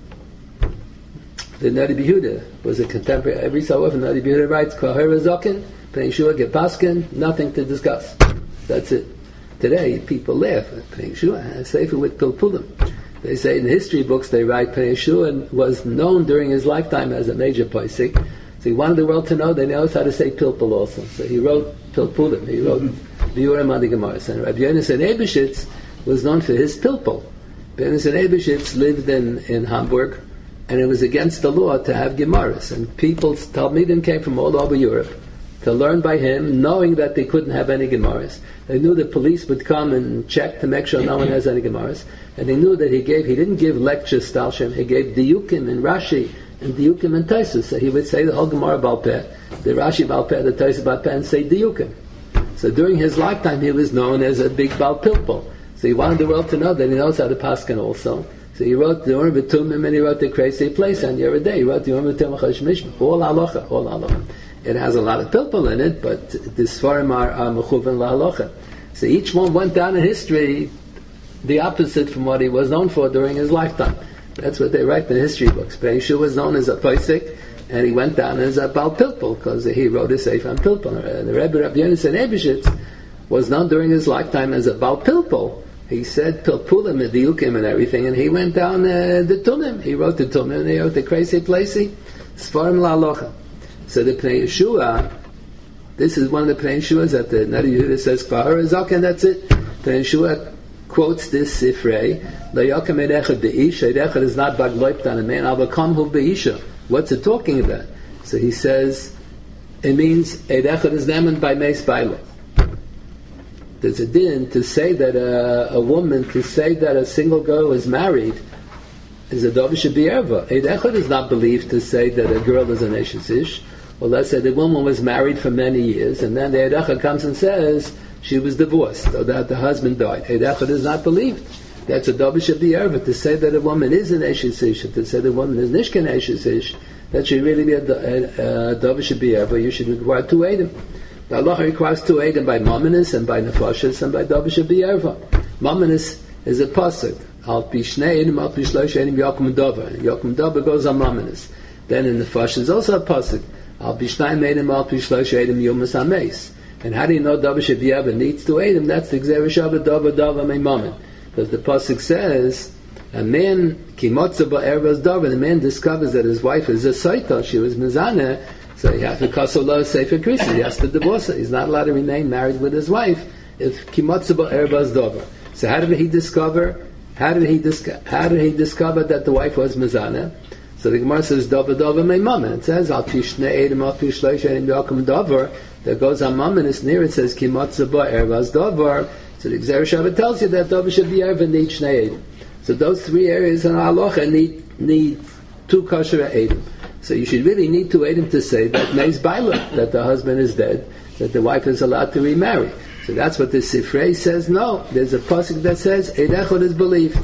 The Nadi Behuda was a contemporary. Every so often Nadi Behuda writes, Kohera Zokin, Pnei Yeshua get paskin, nothing to discuss. That's it. Today people laugh. Pnei Yeshua has sefer with pilpulim. They say in the history books they write Pnei Yeshua was known during his lifetime as a major posek. So he wanted the world to know they knows how to say pilpul also. So he wrote pilpulim. He wrote Biurim on the Gemaras. And Rabbi Yonasan Eibeshitz was known for his pilpul. Rabbi Yonasan Eibeshitz lived in, in Hamburg, and it was against the law to have Gemaras. And people, Talmidim came from all over Europe to learn by him, knowing that they couldn't have any Gemaras. They knew the police would come and check to make sure no one has any Gemaras. And they knew that he gave, he didn't give lectures, Stalshem, he gave Diyukim and Rashi, and Diyukim and Taisus. So he would say the whole Gemara Baal Peh, the Rashi Baal Peh, the Taisus Baal Peh, and say Diyukim. So during his lifetime he was known as a big Baal Pilpul. So he wanted the world to know that he knows how to paskin also. So he wrote the Urim B'Tumim and he wrote the Crazy Place on Yeridei. He wrote the Urim B'Tumim Chash Mishma. All halacha, all halacha. It has a lot of pilpul in it, but the Sfarim are, are mechuven lahalacha. So each one went down in history the opposite from what he was known for during his lifetime. That's what they write in the history books. Pnei Yeshua was known as a posek, and he went down as a Baal Pilpul, because he wrote a Sefer on Pilpul. And the Rebbe Rabbi Yonasan Eibeshitz was known during his lifetime as a Baal Pilpul. He said Pilpulim and Diukim and everything, and he went down uh, the Tunim. He wrote the Tunim, and he wrote the Crazy Placey, Sfarim La'alocha. So the Pnei Yeshua, this is one of the Pnei Yeshuas that the Nadi Yehuda says, K'ahar Azak, and that's it. Pnei Yeshua quotes this Sifrei, La'yakam Eidechad Be'ish, Eidechad is not Bagloipt on a man, Al Bakamhu Be'isha. What's it talking about? So he says, it means Eidechad is named by Meis Baila. There's a din to say that a, a woman, to say that a single girl is married, is a Dovish B'Erva. Eidechad is not believed to say that a girl is an Eshes Ish. Well, let's say the woman was married for many years, and then the Eidechad comes and says she was divorced, or that the husband died. Eidechad is not believed. That's a Dovish B'Erva. To say that a woman is an Eshes Ish, to say that a woman is Nishkan Eshes Ish, that should really be a, a, a Dovish B'Erva. You should require two Eidim. The Allah requires two Eidim by Mominus and by Nefashis and by Dovish B'Erva. Mominus is a pasuk. Al pi shnei Eidim, al pi shlosh Eidim, Yokum Dover. Yokum Dover goes on Mominus. Then in Nefashis is also a pasuk. Al pi shnei Eidim, al pi shlosh Eidim, Yumas HaMeis. And how do you know Dovish B'Erva needs two Eidim? That's the Gzerah Shabbat Dover Dover Mei Momin. Because the pasuk says, a man, ki motza ba'ervas Dover, the man discovers that his wife is a Saita, she was Mizaneh, so he has to kasolo sefer krisi. He has to divorce her. He's not allowed to remain married with his wife if kimotzuba erbaz dover. So how did he discover? How did he discover? How did he discover that the wife was mezaneh? So the Gemara says dover dover meimam, and it says al pishne edim al pishleish edim yakum dover. That goes on mum, and it's near it says kimotzuba erbaz dover. So the Gzerah Shabbat tells you that dover should be erva need shnei edim. So those three areas in halacha need need two kosher edim. So you should really need to wait him to say that Meis Baila, that the husband is dead, that the wife is allowed to remarry. So that's what the Sifrei says. No, there's a pasuk that says Eidechad is believed.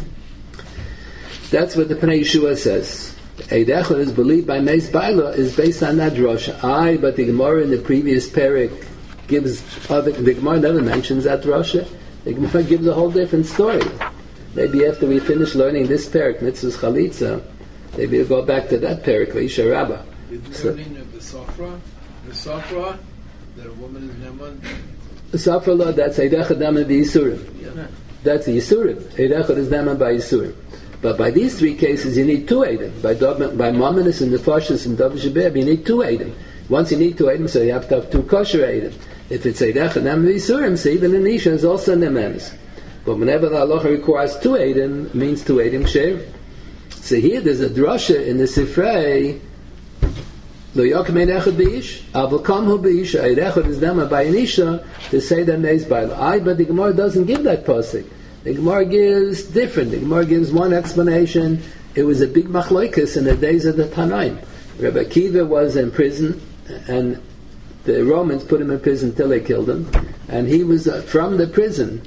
That's what the Pnei Yeshua says. Eidechad is believed by Meis Baila is based on that drasha. I, but the Gemara in the previous parak gives other. The Gemara never mentions that drasha. The Gemara gives a whole different story. Maybe after we finish learning this parak, Mitzvahs Chalitza, maybe we'll go back to that parak, Isha Rabbah. The learning of the Safra, the Safra, that a woman is Neman. The Safra law, that's Eidechad Neman by Yisurim. Yeah. That's the Yisurim. Eidechad is Neman by Yisurim. But by these three cases, you need two Eidim. By by Mominus and Nefashis and Dovish B'Erva, you need two Eidim. Once you need two Eidim, so you have to have two kosher Eidim. If it's Eidechad Neman by Yisurim, so even an Isha is also Nemanis. But whenever the halacha requires two Eidim, it means two Eidim Sheir. So here there's a drasha in the Sifrei, Lo Yokem Eidechad B'ish, Aval Kamhu B'ish, Eidechad is Nema by an Isha, to say that Meis Baila. I, but the Gemara doesn't give that pasuk. The Gemara gives different. The Gemara gives one explanation. It was a big machloikus in the days of the Tanaim. Rabbi Akiva was in prison, and the Romans put him in prison till they killed him, and he was uh, from the prison.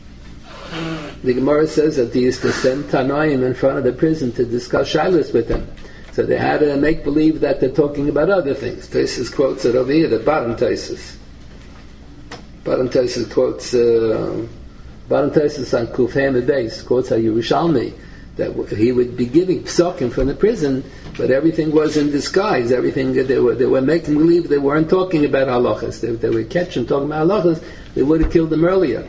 The Gemara says that they used to send Tanoim in front of the prison to discuss Shilas with him. So they had to make believe that they're talking about other things. Taisus quotes it over here, the bottom Taisus. Bottom Taisus quotes, uh, bottom Taisus on Kufhem Beis, quotes how Yerushalmi, that he would be giving psukim from the prison, but everything was in disguise. Everything, they were, they were making believe they weren't talking about halachas. They, they were catching talking about halachas, they would have killed him earlier.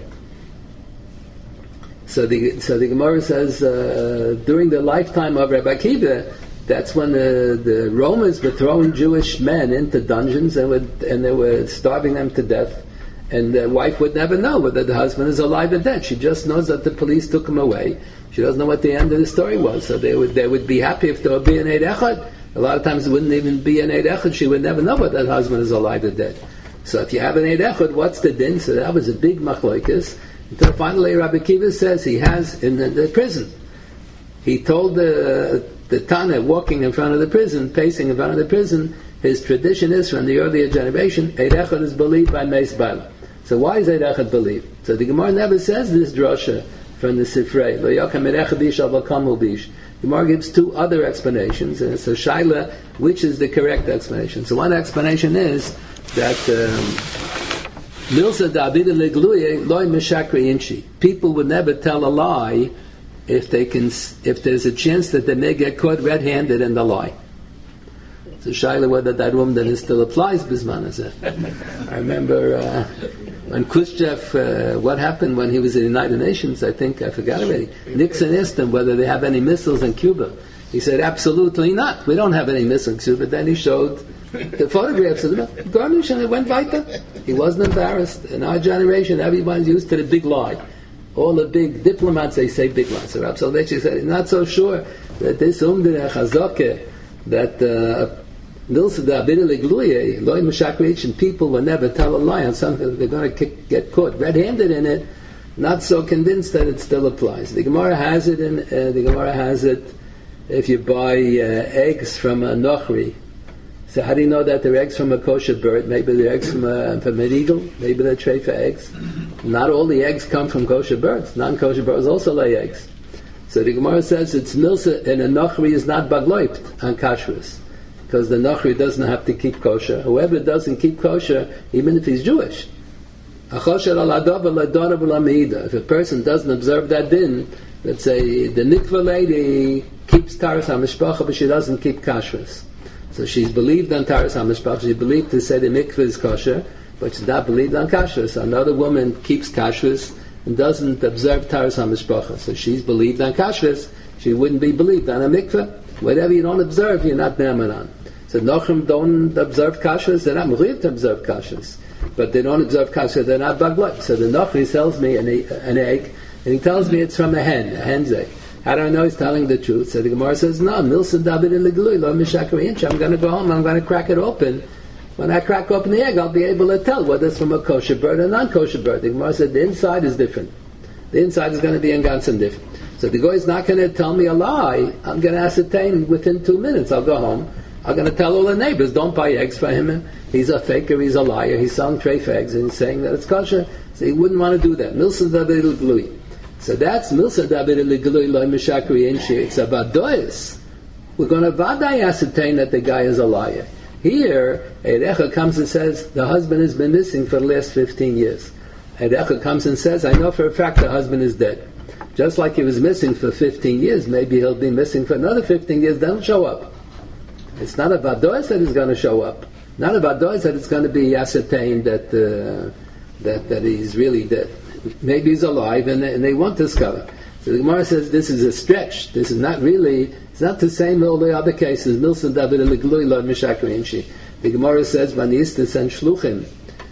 So the so the Gemara says uh, during the lifetime of Rabbi Akiva, that's when the, the Romans were throwing Jewish men into dungeons and would, and they were starving them to death. And the wife would never know whether the husband is alive or dead. She just knows that the police took him away. She doesn't know what the end of the story was. So they would they would be happy if there would be an Eid Echad. A lot of times it wouldn't even be an Eid Echad. She would never know whether that husband is alive or dead. So if you have an Eid Echad, what's the din? So that was a big machloikus. Until finally Rabbi Akiva says he has in the, the prison. He told the the Tana walking in front of the prison, pacing in front of the prison, his tradition is from the earlier generation, Eid Echad is believed by Meis Baila. So why is Eid Echad believed? So the Gemara never says this drasha from the Sifrei. Lo Yokem Eid Echad Bish Aval Kamhu Bish. The Gemara gives two other explanations, and it's a shaila, which is the correct explanation. So one explanation is that Milsa Davida Legluye Loy Meshakri Inchi. People would never tell a lie if they can, if there's a chance that they may get caught red-handed in the lie. It's a shaila whether that woman then still applies bisman hazeh. I remember uh, when Khrushchev, uh, what happened when he was in the United Nations, I think, I forgot already, Nixon asked him whether they have any missiles in Cuba. He said, absolutely not. We don't have any missiles in Cuba. Then he showed the photographs of the garnish and it went weiter. He wasn't embarrassed. In our generation, everyone's used to the big lie. All the big diplomats, they say big lies. So Rav Soloveitchik said, he's not so sure that this umdine chazake, that milsada abidele gluye, loy meshakreich, people will never tell a lie on something they're going to get caught red-handed in it, not so convinced that it still applies. The Gemara has it in, uh, the Gemara has it if you buy uh, eggs from a nochri. So how do you know that they're eggs from a kosher bird? Maybe they're eggs from a, from an eagle. Maybe they're treifa eggs. Not all the eggs come from kosher birds. Non-kosher birds also lay eggs. So the Gemara says it's milsa, and a nochri is not bagloipt on kashrus, because the nochri doesn't have to keep kosher. Whoever doesn't keep kosher, even if he's Jewish. If a person doesn't observe that din, let's say the mikvah lady keeps taras hamishpacha, but she doesn't keep kashrus. So she's believed on taras hamishpacha. She believed to say the mikvah is kosher, but she's not believed on kashrus. Another woman keeps kashrus and doesn't observe taras hamishpacha. So she's believed on kashrus. She wouldn't be believed on a mikvah. Whatever you don't observe, you're not ne'eman on. So nochrim don't observe kashrus. They're not mechuyev to observe kashrus, but they don't observe kashrus. They're not baglot. So the nochri sells me an, an egg, and he tells me it's from a hen, a hen's egg. How do I know he's telling the truth? So the Gemara says, no, milsa david iligului lo mishakri inch. I'm going to go home, I'm going to crack it open. When I crack open the egg, I'll be able to tell whether it's from a kosher bird or non-kosher bird. The Gemara said the inside is different. The inside is going to be in ganzen different. So the guy is not going to tell me a lie. I'm going to ascertain within two minutes. I'll go home. I'm going to tell all the neighbors, don't buy eggs for him. He's a faker, he's a liar. He's selling treif eggs and he's saying that it's kosher. So he wouldn't want to do that. Milsa david iligului. So that's milsa david iligului lo mishakri inchi. It's a vadois. We're going to vaday ascertain that the guy is a liar. Here, Eirecha comes and says the husband has been missing for the last fifteen years. Eirecha comes and says, I know for a fact the husband is dead. Just like he was missing for fifteen years, maybe he'll be missing for another fifteen years, then he'll show up. It's not a vadois that he's going to show up. Not a vadois that it's going to be ascertained that, uh, that, that he's really dead. Maybe he's alive and they, and they won't discover. So the Gemara says this is a stretch. This is not really, it's not the same as all the other cases. Milsa david iligului lo mishakri inchi. The Gemara says, when he used to send shluchim,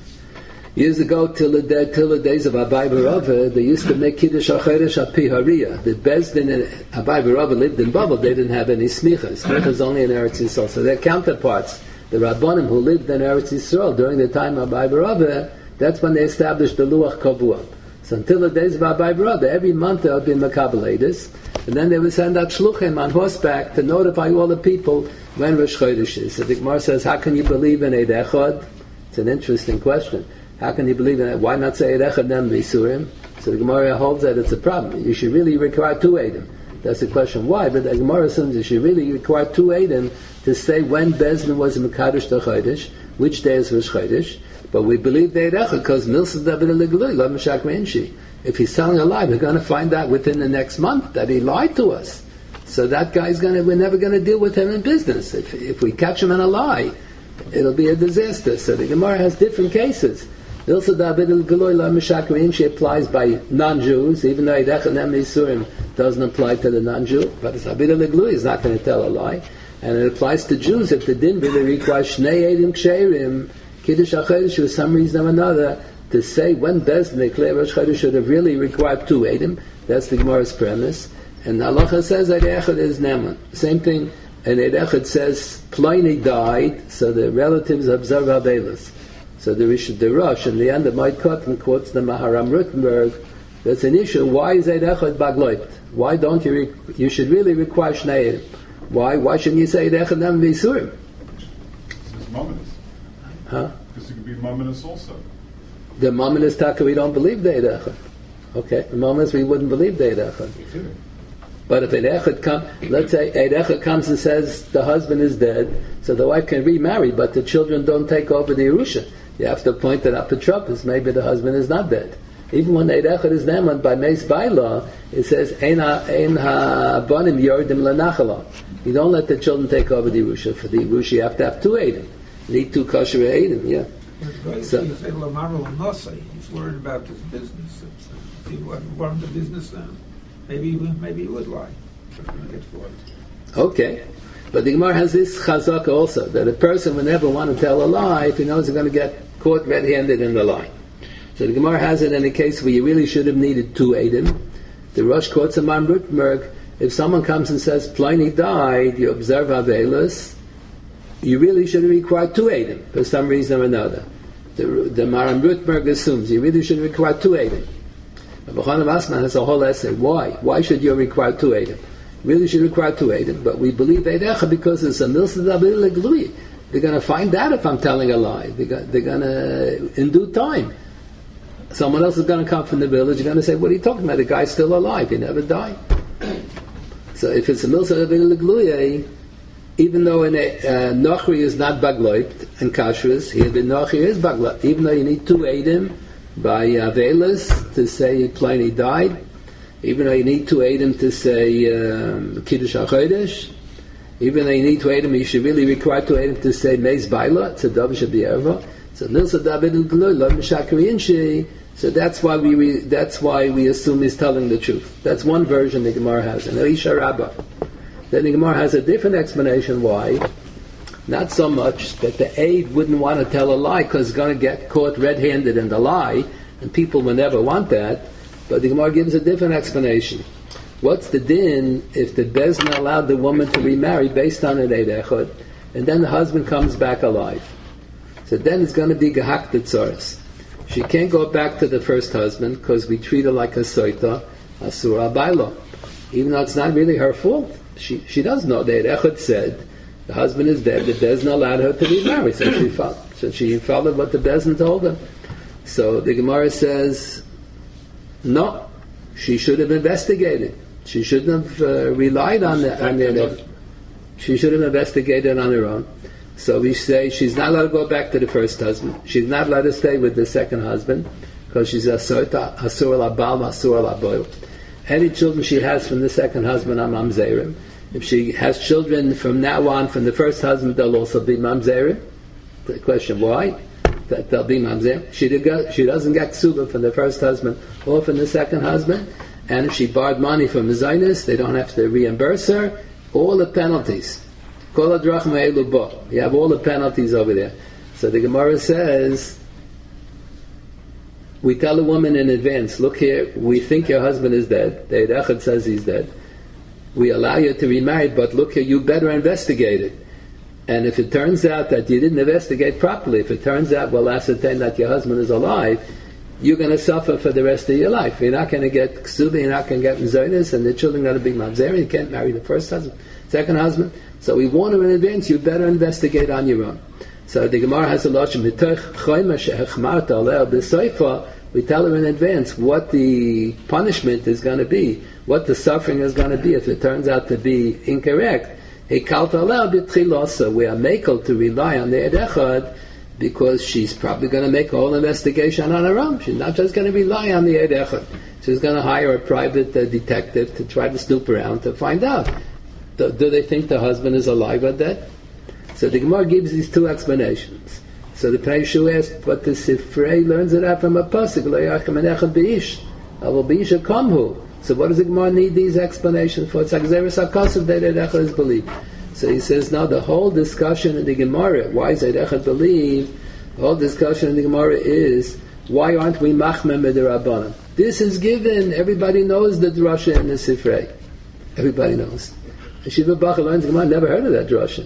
years ago, till the, day, till the days of Abai Barava, they used to make Kiddush HaCheresh Api Hariya. The Bezdin and Abai Barava lived in Babel, they didn't have any smicha. Smicha is only in Eretz Yisrael. So their counterparts, the Rabbanim who lived in Eretz Yisrael during the time of Abai Barava, that's when they established the Luach Kavua. So until the days of Abai Barava, every month there would be Makabalatis, and then they would send out shluchim on horseback to notify all the people when Rosh Chodesh is. So the Gemara says, how can you believe in Eid Echad? It's an interesting question. How can you believe in it? Why not say Eid Echad Nem V'Isurim? So the Gemara holds that it's a problem. You should really require two Eidim. That's the question why, but the Gemara assumes you should really require two Eidim to say when Bezdin was Mekadosh the Chodesh, which day is Rosh Chodesh. But we believe the Eid Echad because Milsa David Iligului lo mishakri inchi. If he's telling a lie, we're going to find out within the next month that he lied to us. So that guy's going to, we're never going to deal with him in business. If if we catch him in a lie, it'll be a disaster. So the Gemara has different cases. Milsa David Iligului lo mishakri inchi applies by non-Jews, even though Eid Echad Nem V'Isurim doesn't apply to the non-Jew. But David Iligului is not going to tell a lie. And it applies to Jews if the din really requires Shnei Eidim Ksherim, Kiddush HaChedesh, for some reason or another, to say when Bezdin declare Rosh Chodesh should have really required two Eidim. That's the Gemara's premise. And the Halacha says Eid Echad is Neman. Same thing, and Eid Echad says Pliny died, so the relatives observe Habelis. So the Rish the Rosh, in the end of Moed Katan quotes the Maharam Rutenberg. That's an issue. Why is Eid Echad bagloit? Why don't you? Re- you should really require Shnei Eidim. Why? Why shouldn't you say Eid Echad Nem V'Isurim? It's Mominus. Huh? Because it could be Mominus also. The Mominus Taka, we don't believe the Eid Echad. Okay, the Mominus we wouldn't believe the Eid Echad. But if Eid Echad comes, let's say Eid Echad comes and says the husband is dead, so the wife can remarry, but the children don't take over the Yerusha. You have to point that up to Trumpus, maybe the husband is not dead. Even when Eid Echad is named by Meis Baila, it says Ein ha Ein ha Bonim Yordim Lenachala. You don't let the children take over the Yerusha. For the Yerusha, you have to have two Eidim. You need two kosher Eidim, yeah. So, He's worried about his business. If he wanted the business then, maybe, maybe he would lie. okay. But the Gemara has this chazaka also, that a person would never want to tell a lie if he knows he's going to get caught red-handed in the lie. So the Gemara has it in a case where you really should have needed two Eidim. The Rosh quotes a Man Rutenberg, if someone comes and says, Pliny died, you observe Avelis, you really should have required two Eidim, for some reason or another. The, the Maram Rutenberg assumes you really should require two Eidim. Rabbi Chanan Asman has a whole essay. Why? Why should you require two Eidim? Really should require two Eidim, but we believe Eidecha because it's a milsa d'abili glui. They're going to find out if I'm telling a lie. They're going to, in due time, someone else is going to come from the village. You're going to say, "What are you talking about? The guy's still alive. He never died." So if it's a milsa d'abili glui, even though in a uh, Nochri is not bagloipt and kashrus, here the Nochri is bagloipt. Even though you need two Eidim by Avelis to say Pliny died, even though you need two Eidim to say um, Kiddush HaChodesh, even though you need two Eidim, you should really require two Eidim to say Meis Baila, it's a Dav Shabiyarva. So Nilsa David Gloi, Lo Mishakri Inshi. So that's why we re, that's why we assume he's telling the truth. That's one version the Gemara has. And Isha Rabbah. Then the Gemara has a different explanation why. Not so much that the aide wouldn't want to tell a lie because he's going to get caught red-handed in the lie, and people will never want that. But the Gemara gives a different explanation. What's the din if the Bezdin allowed the woman to remarry based on an Eid Echad, and then the husband comes back alive? So then it's going to be Gehak Tzoros. She can't go back to the first husband because we treat her like a Soita, Asura Bailo. Even though it's not really her fault. She she does know that Echad said the husband is dead, the Bezdin allowed her to remarry, so she followed, so she followed what the Bezdin told her. So the Gemara says, no, she should have investigated. She shouldn't have uh, relied on the, on the she should have investigated on her own. So we say she's not allowed to go back to the first husband. She's not allowed to stay with the second husband because she's a Asur la Bal, Asur la Boil. Any children she has from the second husband are mamzerim. If she has children from now on from the first husband, they'll also be mamzerim. The question why? That they'll be mamzerim. She, did, she doesn't get ksuba from the first husband or from the second husband. And if she borrowed money from the Zionist, they don't have to reimburse her. All the penalties. You have all the penalties over there. So the Gemara says, we tell a woman in advance, look here, we think your husband is dead. The Eid Echad says he's dead. We allow you to remarry, but look here, you better investigate it. And if it turns out that you didn't investigate properly, if it turns out we'll ascertain that your husband is alive, you're going to suffer for the rest of your life. You're not going to get ksuba, you're not going to get mzonis, and the children are going to be mamzer. You can't marry the first husband, second husband. So we warn her in advance, you better investigate on your own. So the Gemara has a lashon mitoch choyma shehechmarta aleh b'soifa. We tell her in advance what the punishment is going to be, what the suffering is going to be if it turns out to be incorrect. Hekalta aleh b'tchilosa. We are makel to rely on the Eid Echad because she's probably going to make a whole investigation on her own. She's not just going to rely on the Eid Echad. She's going to hire a private uh, detective to try to snoop around to find out. Do, do they think the husband is alive or dead? So the Gemara gives these two explanations. So the Pnei Yehoshua asks, but the Sifrei learns it out from a pasuk, Lo yachem echad beish, avol beisha kamhu. So what does the Gemara need these explanations for? It's like Zeres HaKasav that Eid Echad is believed. So he says, now the whole discussion in the Gemara, why is Eid Echad believed? The whole discussion in the Gemara is, why aren't we machmeh midrabanan? This is given. Everybody knows the drasha in the Sifrei. Everybody knows. The Shiva Bacha learns the Gemara, never heard of that drasha.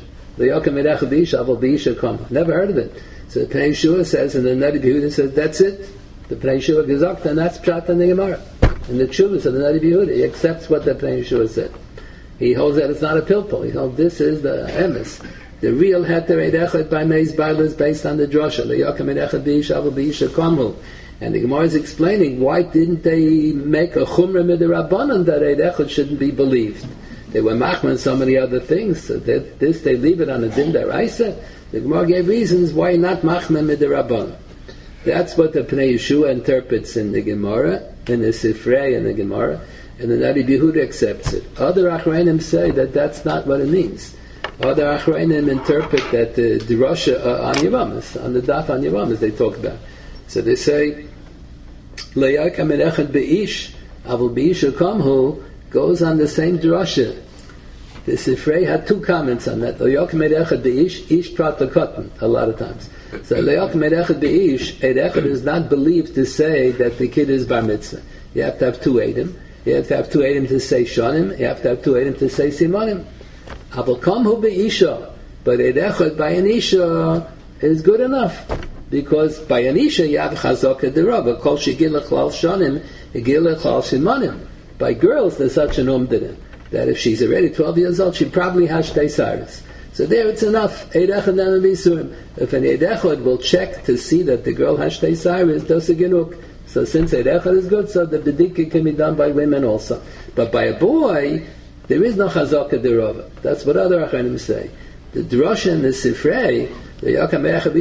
Never heard of it. So the Pnei Yehoshua says, and the Nadi B'Yehuda says, that's it. The Pnei Yehoshua gesagt, and that's Pshat in the Gemara. And the Tshuvas of the Nadi B'Yehuda, he accepts what the Pnei Yehoshua said. He holds that it's not a pilpul. He holds this is the emes. The real heter Eid Echad by Meis Baila is based on the drasha. Le'yakem Eid Echad b'ish avol b'isha kamhu. And the Gemara is explaining why didn't they make a chumrah midrabanan that Eid Echad shouldn't be believed. They were machman so many other things. So that this they leave it on a din deraisa. The Gemara gave reasons why not machman midrabanan. That's what the Pnei Yehoshua interprets in the Gemara, in the Sifrei and the Gemara. and then Rabbi Yehuda accepts it. Other Achrayim say that that's not what it means. Other Achrayim interpret that the, the Rasha uh, on Yeramas, on the Daf on Yeramas they talk about. So they say, Le'yaka merechad be'ish, avul be'ish kamhu, goes on the same drasha. The Sifrei had two comments on that. Le'yaka merechad be'ish, ish prat l'katan, a lot of times. So le'yaka merechad be'ish, eid echad is not believed to say that the kid is bar mitzvah. You have to have two eidim. You have to have two eidim to say shonim. You have to have two eidim to say simonim. Avul kamhu be'isha, but eid echad by an isha is good enough. Because by Anisha you have Chazaka Derava, Kol Shegil Echlal Shanim, Egil Echlal Shimonim. By girls there's such an umdina, that if she's already twelve years old, she probably has Shtei Saris. So there it's enough. Eid Echad Nami Bisurim. If an Eid Echad will check to see that the girl has Shtei Saris, does a Ginuk. So since Eid Echad is good, so the B'dikah can be done by women also. But by a boy, there is no Chazaka Derava. That's what other Achanim say. The Drosha and the Sifrei, it's a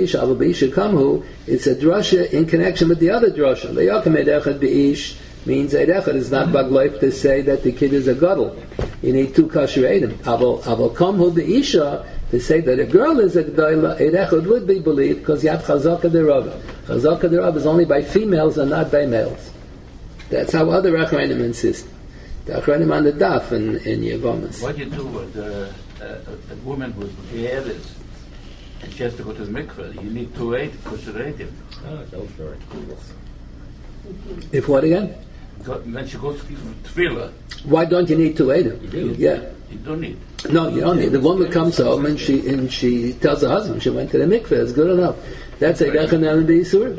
drasha in connection with the other drasha. Means Eid Echad is not bagloif to say that the kid is a gadol. You need two kosher eidim. Aval kamhu be'isha to say that a girl is a gdoila. Eid Echad would be believed because you have chazaka derava. Chazaka derava is only by females and not by males. That's how other Achronim insist. The Achronim on the daf in, in Yevamas. What do you do with uh, a, a woman with hairless? And she has to go to the mikveh. You need two eight kosher eidim. If what again? When she goes to tefillah. Why don't you need two eidim? Yeah. You don't need. No, you don't need. The woman comes home and she and she tells her husband she went to the mikveh. It's good enough. That's a gachanel beisur.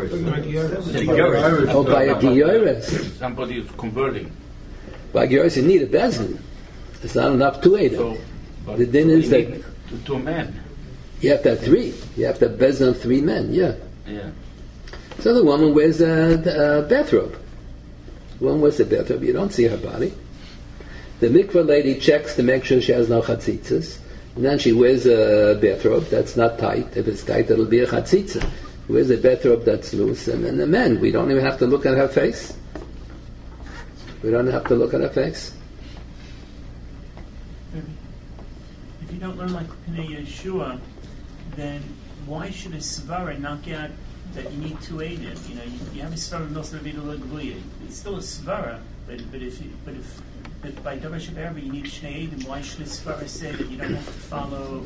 Oh, by a giyores. Somebody is converting. By giyores, you need a bezin. It's not enough two eidim. So, the din is that two, two men. You have to have three. You have to have bezin of three men. Yeah. Yeah. So the woman wears a, a bathrobe. The woman wears a bathrobe. You don't see her body. The mikveh lady checks to make sure she has no chatzitzas. And then she wears a bathrobe that's not tight. If it's tight, it'll be a chatzitza. She wears a bathrobe that's loose. And then the men, we don't even have to look at her face. We don't have to look at her face. If you don't learn like Pnei Yeshua, then why should a svara knock out that you need two eidim? You know, you, you have a svara milsa v'idul gluya. It's still a svara, but but if you, but if but by davar sheberba you need shnei eidim, why should a svara say that you don't have to follow?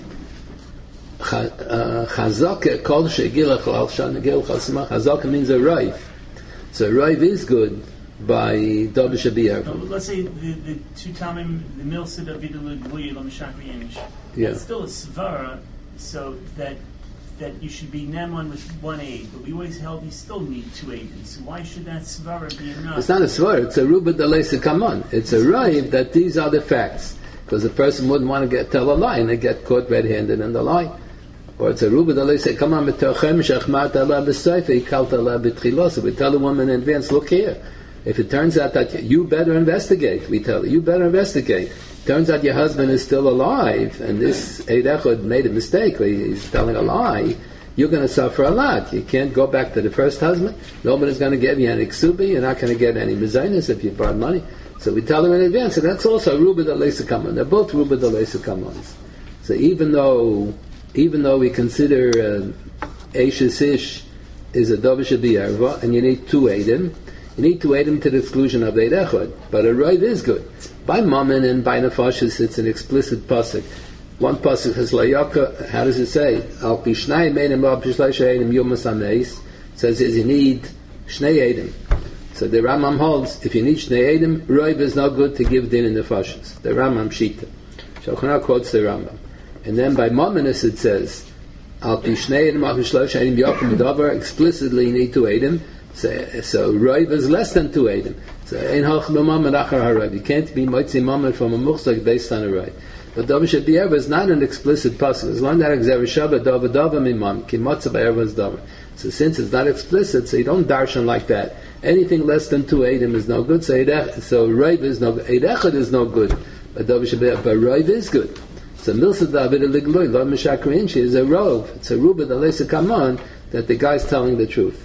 Chazaka kol shegilach al shan gil chasma. Chazaka means a rive. So a rive is good by davar sheberba. No, let's say the the two tamim the milsa v'idul gluya l'mishakri yemish. Yeah. It's still a svara, so that. that you should be neman with one aid, but we always held you still need two aids. So why should that svara be enough? It's not a svara, it's a ruba delesa kaman. It's a rive that these are the facts. Because a person wouldn't want to get tell a lie and they get caught red-handed in the lie. Or it's a ruba delesa kaman b'tochem shechmat ala b'seife ikalt ala b'tchilos. We tell the woman in advance, look here. If it turns out that you better investigate, we tell you, you better investigate. Turns out your husband is still alive, and this Eid Echad made a mistake, he's telling a lie, you're going to suffer a lot. You can't go back to the first husband. Nobody's going to give you any ksubi. You're not going to get any mezainis if you borrowed money. So we tell them in advance, and that's also ruba d'leisa kaman. They're both ruba d'leisa kamans. So even though, even though we consider uh, Eishes Ish is a dovish b'yerva, and you need two eidim, you need to aid him to the exclusion of Eid Echad. But a rive is good. By Mammon and by Nefashis, it's an explicit pasuk. One pasuk has Layaka. How does it say? Al pishnai meinim al pishlai she'edim yumas ameis. Says is you need shnei edim. So the Rambam holds if you need shnei edim, rive is not good to give din in Nefashis. The Rambam shita. Shulchan Aruch quotes the Rambam. And then by Mammonis it says Al pishnei edim al pishlai she'edim yakum davar. Explicitly you need to aid him. So, so Raiv is less than two Eidim. So ein halch b'mammon achar ha'Raiv. You can't be moitzi mammon from a muchzak based on a Raiv. But Davar she'b'yerva is not an explicit pasuk. As long as that exever shabbat davar davar mimam ki motzah b'yerva's davar. So since it's not explicit, so you don't darshan like that. Anything less than two Eidim is no good. So Eidech, so Raiv is no good. Eid Echad is no good. But Davar she'b'yerva, but Raiv is good. So milsa david eligloy lo mishakrin she is a rov. It's a ruba d'leisa kaman that the guy's telling the truth.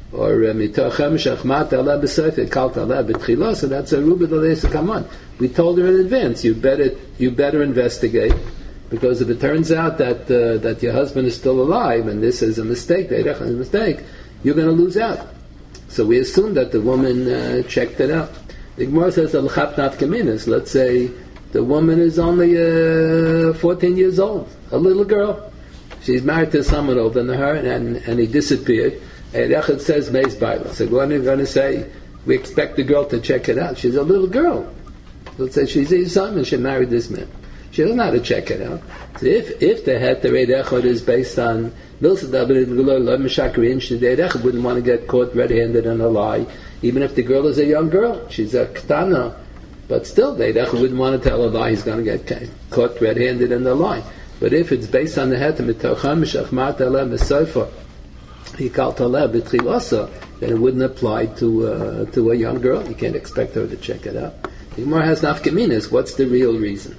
or mitochem shachmat aleh b'sefer kalt aleh b'tchila, so that's a ruba d'leisa kaman. We told her in advance, you better you better investigate, because if it turns out that uh, that your husband is still alive and this is a mistake, a mistake, you're going to lose out. So we assume that the woman uh, checked it out. The Gemara says al chatnat kaminas. Let's say the woman is only uh, fourteen years old, a little girl. She's married to someone older than her, and, and he disappeared. And Echad says Meis Baila. So what are you going to say? We expect the girl to check it out. She's a little girl. Let's say she's his son and she married this man. She doesn't know how to check it out. So if if the heter Echad is based on Echad wouldn't want to get caught red-handed in a lie, even if the girl is a young girl. She's a ktana, but still the Echad wouldn't want to tell a lie. He's going to get caught red-handed in the lie. But if it's based on the heter mitocham shachmat aleh mesofer hikalt aleh b'tchilasa, then it wouldn't apply to uh, to a young girl. You can't expect her to check it out. The Gemara has nafkaminas. What's the real reason?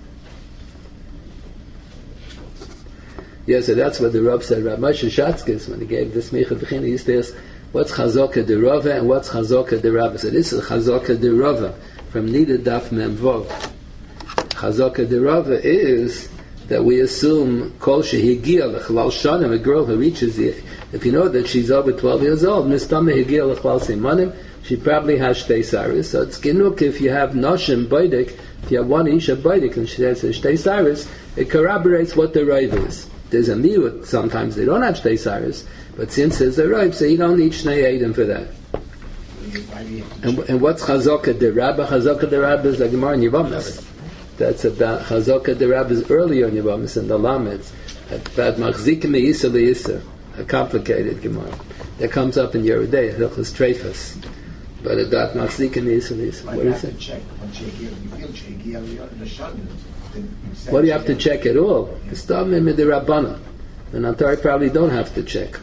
Yeah, so that's what the Rav said. Rav Moshe Shatzkis, when he gave this Micha B'china, he used to ask, what's Chazaka de Rava and what's Chazaka de Rava? So this is Chazaka de Rava from Nida Daf Mem Vov. Chazaka de Rava is that we assume Kol Shehigia L'Chalal Shanim, a girl who reaches the, if you know that she's over twelve years old, Mistama Higia L'Chalal Simanim, she probably has Shtei Saris. So it's Ginuk if you have Noshim Baidik, if you have one Isha Baidik and she has Shtei Saris, it corroborates what the Rav is. There's a miut, sometimes they don't have Shtei Saris, but since there's a Rav, so you don't need Shnei Eidim for that. And, and what's Chazaka de Rabba? Chazaka de Rabba is the Gemara in Yevamis. That's about Chazaka de Rabba is earlier in Yevamis in the Lameds. About Machzikim Me'isa Le'isa, a complicated Gemara. That comes up in Yeridei, Hilchos Treifas. But about Machzikim Me'isa Le'isa. What is it? What do you have to check at all? The Stavim in the Rabbana. And Antari probably don't have to check.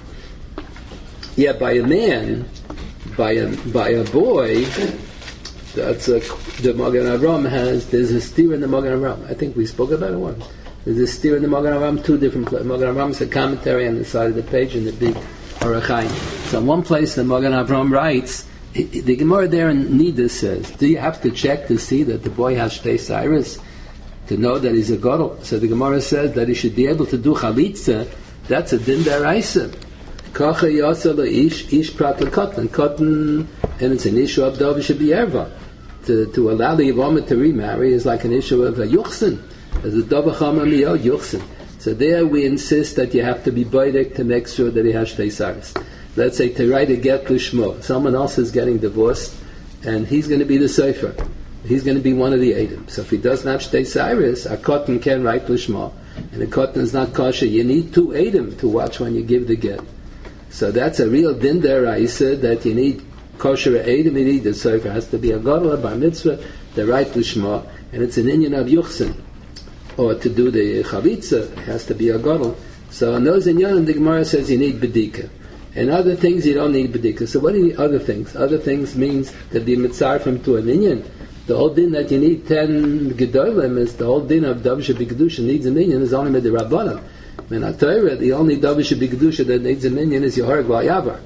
Yeah, by a man, by a by a boy, that's a, the Magen Avram has, there's a steer in the Magen Avram. I think we spoke about it once. There's a steer in the Magen Avram, two different places. Magen Avram is a commentary on the side of the page in the big Orachayim. So in one place the Magen Avram writes, the Gemara there in Nida says, do you have to check to see that the boy has Shtei Saris? To know that he's a gadol. So the Gemara says that he should be able to do chalitza. That's a din deraisa. Kacha yasa ish ish prat lekatan cotton, and it's an issue of dov should be erva. To to allow the yavama to remarry is like an issue of a yuchsin, as a dov chama miyod yuchsin. So there we insist that you have to be baidik to make sure that he has shtei saris. Let's say to write a get lishmo. Someone else is getting divorced, and he's going to be the sefer. He's going to be one of the Eidim. So if he doesn't have Shtei Saris, a cotton can write Lishma, and a cotton is not kosher. You need two Eidim to watch when you give the get. So that's a real din deraisa that you need kosher Eidim. You need the sefer has to be a gadol bar mitzvah, the right Lishma, and it's an inyan of Yuchsin. Or to do the chalitza, it has to be a gadol. So in those inyanim, the Gemara says you need bedika. And other things you don't need bedika. So what are the other things? Other things means to be mitzar from to an inyan. The whole din that you need ten gedolim is the whole din of davar shebikdusha needs a minyan is only with the rabbanim. In Torah, the only davar shebikdusha that needs a minyan is yohareg v'yavar.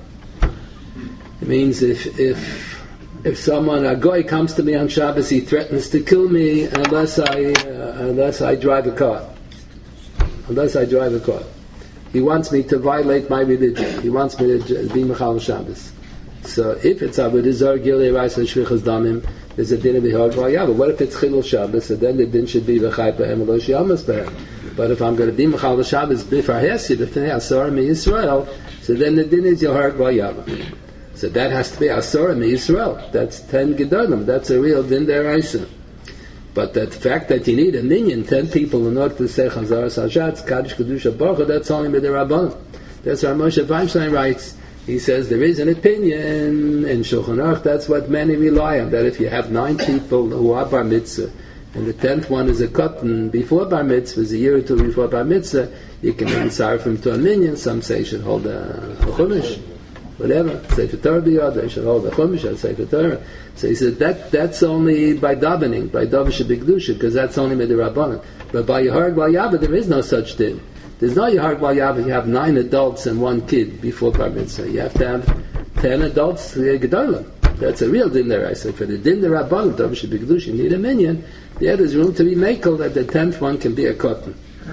It means if if if someone a goy comes to me on Shabbos, he threatens to kill me unless I uh, unless I drive a car. Unless I drive a car, he wants me to violate my religion. He wants me to be mechal Shabbos. So if it's avodah zarah gilei raisa shvichas damim, there's a din of Yohareg v'yavar. What if it's Chilul Shabbos? So then the din should be v'chai b'hem lo shiyamas b'hem. But if I'm going to be mechal Shabbos b'far hesi b'fnei asara mi-Yisrael, so then the din is Yohareg v'yavar. So that has to be asara mi-Yisrael. That's ten gedolim. That's a real din deraisa. But the fact that you need a minyan, ten people in order to say Chazar Sajatz, Kaddish Kedusha Baruch, that's only with the Rabbanim. That's what Moshe Feinstein writes. He says there is an opinion in Shulchan Aruch, that's what many rely on, that if you have nine people who are bar mitzvah, and the tenth one is a cotton before bar mitzvah, is a year or two before bar mitzvah, you can answer from to a minyan. Some say you should hold a, a chumash, whatever. Sefer Torah biyad, they should hold a chumash, or Sefer Torah. So he said that that's only by davening, by davar shebikdusha, because that's only with the Rabbanan. But by Yohareg v'yavar, there is no such thing. There's no yahar while you have, you have nine adults and one kid before bar mitzvah. You have to have ten adults to gedolim. That's a real din deraisa. For the din derabbanan, Tov shebikdush, you need a minyan. Yeah, there's room to be makel that the tenth one can be a cotton.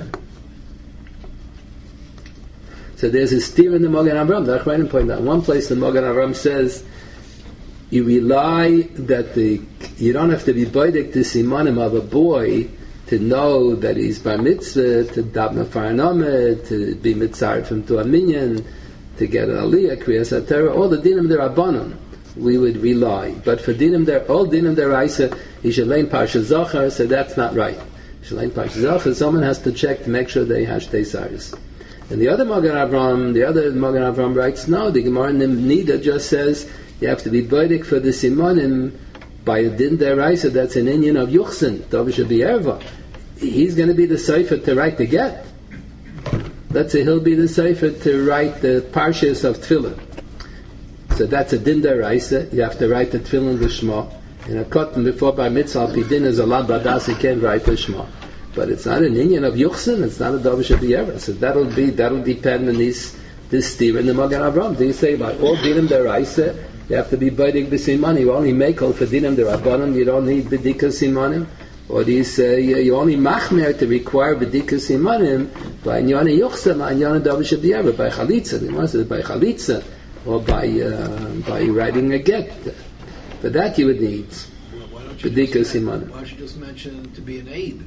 So there's a steer in the Magen Avraham. The Achronim point out. One place the Magen Avraham says you rely that the you don't have to be boidik to simanim of a boy to know that he's bar mitzvah, to dabna faranomet, to be mitzaref him to a minyan, to get an aliyah, kriyas atera, all the dinim derabanan we would rely. But for dinim der, all dinim deraisa, he should learn parsha zachar, so that's not right. He should learn parsha zachar. Someone has to check to make sure they have shtei saris. And the other Magen Avraham, the other Magen Avraham writes, no, the Gemara in Nida just says you have to be boidik for the simonim by a din deraisa. That's an Indian of yuchsin. Tov be erva. He's going to be the sefer to write the get. Let's say he'll be the sefer to write the parshas of tefillin. So that's a din deraisa. You have to write the tefillin l'shma. In a cotton before bar mitzvah, al pi din is a lad badas. He can't write the shma. But it's not an Indian of yuchsin. It's not a davish of erva. So that'll be that'll depend on this this steer in the Magen Avraham. Do you say by all dinim deraisa you have to be boidik b'simanim? You only make all for dinim derabanan. You don't need b'dikas simanim. Or do you say you only machmer to require b'dikas simanim by anyana yuchsin, by anyana davish of erva, by chalitza? The Gemara says by chalitza or by uh, by writing a get. For that you would need b'dikas simanim. Why don't you just mention to be an aid?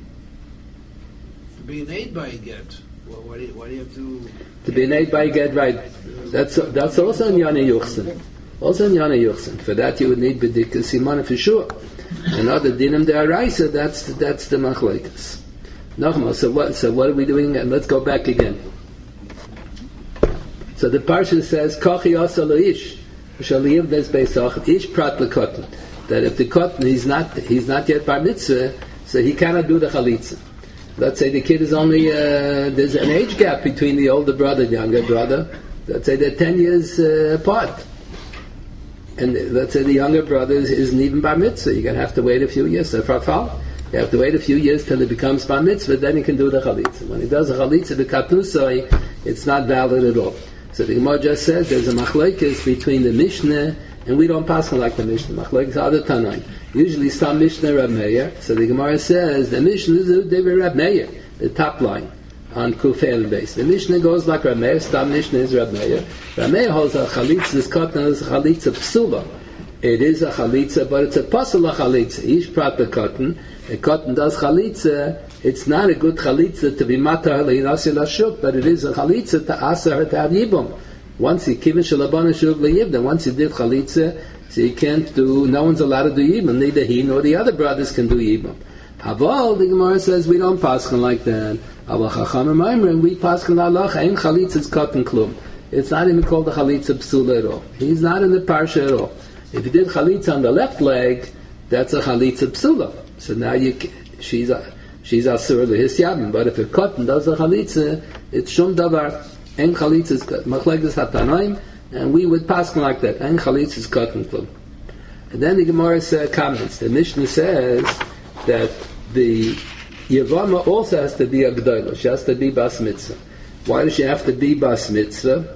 Be an aid by a get. Well, why do you, why do you have to? To be an aid by a get, right? That's that's also in Yana Yuchsin. Also in Yana Yuchsin. For that you would need b'dikas simanim for sure. Another dinim de'araisa. That's that's the machlekes. Nochmal. So what? So what are we doing? And let's go back again. So the parsha says kochi asa loish shaliv des beisach ish prat lekotten. That if the cotton he's not he's not yet bar mitzvah, so he cannot do the chalitza. Let's say the kid is only, uh, there's an age gap between the older brother and younger brother. Let's say they're ten years uh, apart. And let's say the younger brother is, isn't even bar mitzvah. You're going to have to wait a few years. So for you have to wait a few years till he becomes bar mitzvah, then he can do the chalitza. When he does the chalitza, the katusai, it's not valid at all. So the Gemara just says there's a machlekes between the Mishnah, and we don't pass on like the Mishnah. Machlekes other Tanaim. Usually some Mishnah Rab Meir. So the Gemara says the Mishnah is they were Rab Meir, the top line on Kufel base. The Mishnah goes like Rab Meir. Some Mishnah is Rab Meir. Rab Meir holds a chalitza. This cotton is a chalitza psula. It is a chalitza, but it's a pasula chalitza. Each prat cotton. A cotton does chalitza. It's not a good chalitza to be matar le'inasi lashuk, but it is a chalitza to asa her to have yibum. Once he kivin shalabana shuk le'yibum, once he did chalitza, so he can't do, no one's allowed to do yibum, neither he nor the other brothers can do yibum. Aval, the Gemara says, we don't paskin like that. Aval chachamim ma'imrim, we paskin la'alach, ein chalitza's cotton klum. It's not even called a chalitza psula at all. He's not in the parsha at all. If he did chalitza on the left leg, that's a chalitza psula. So now you, she's a, she's asur lehisyabim. But if a cotton does a chalitza, it's shum davar. En chalitza is machlekes hatanaim, and we would pass like that. En chalitza is cotton klum. And then the Gemara says, comments. The Mishnah says that the Yavama also has to be a gdoila. She has to be bas mitzvah. Why does she have to be bas mitzvah?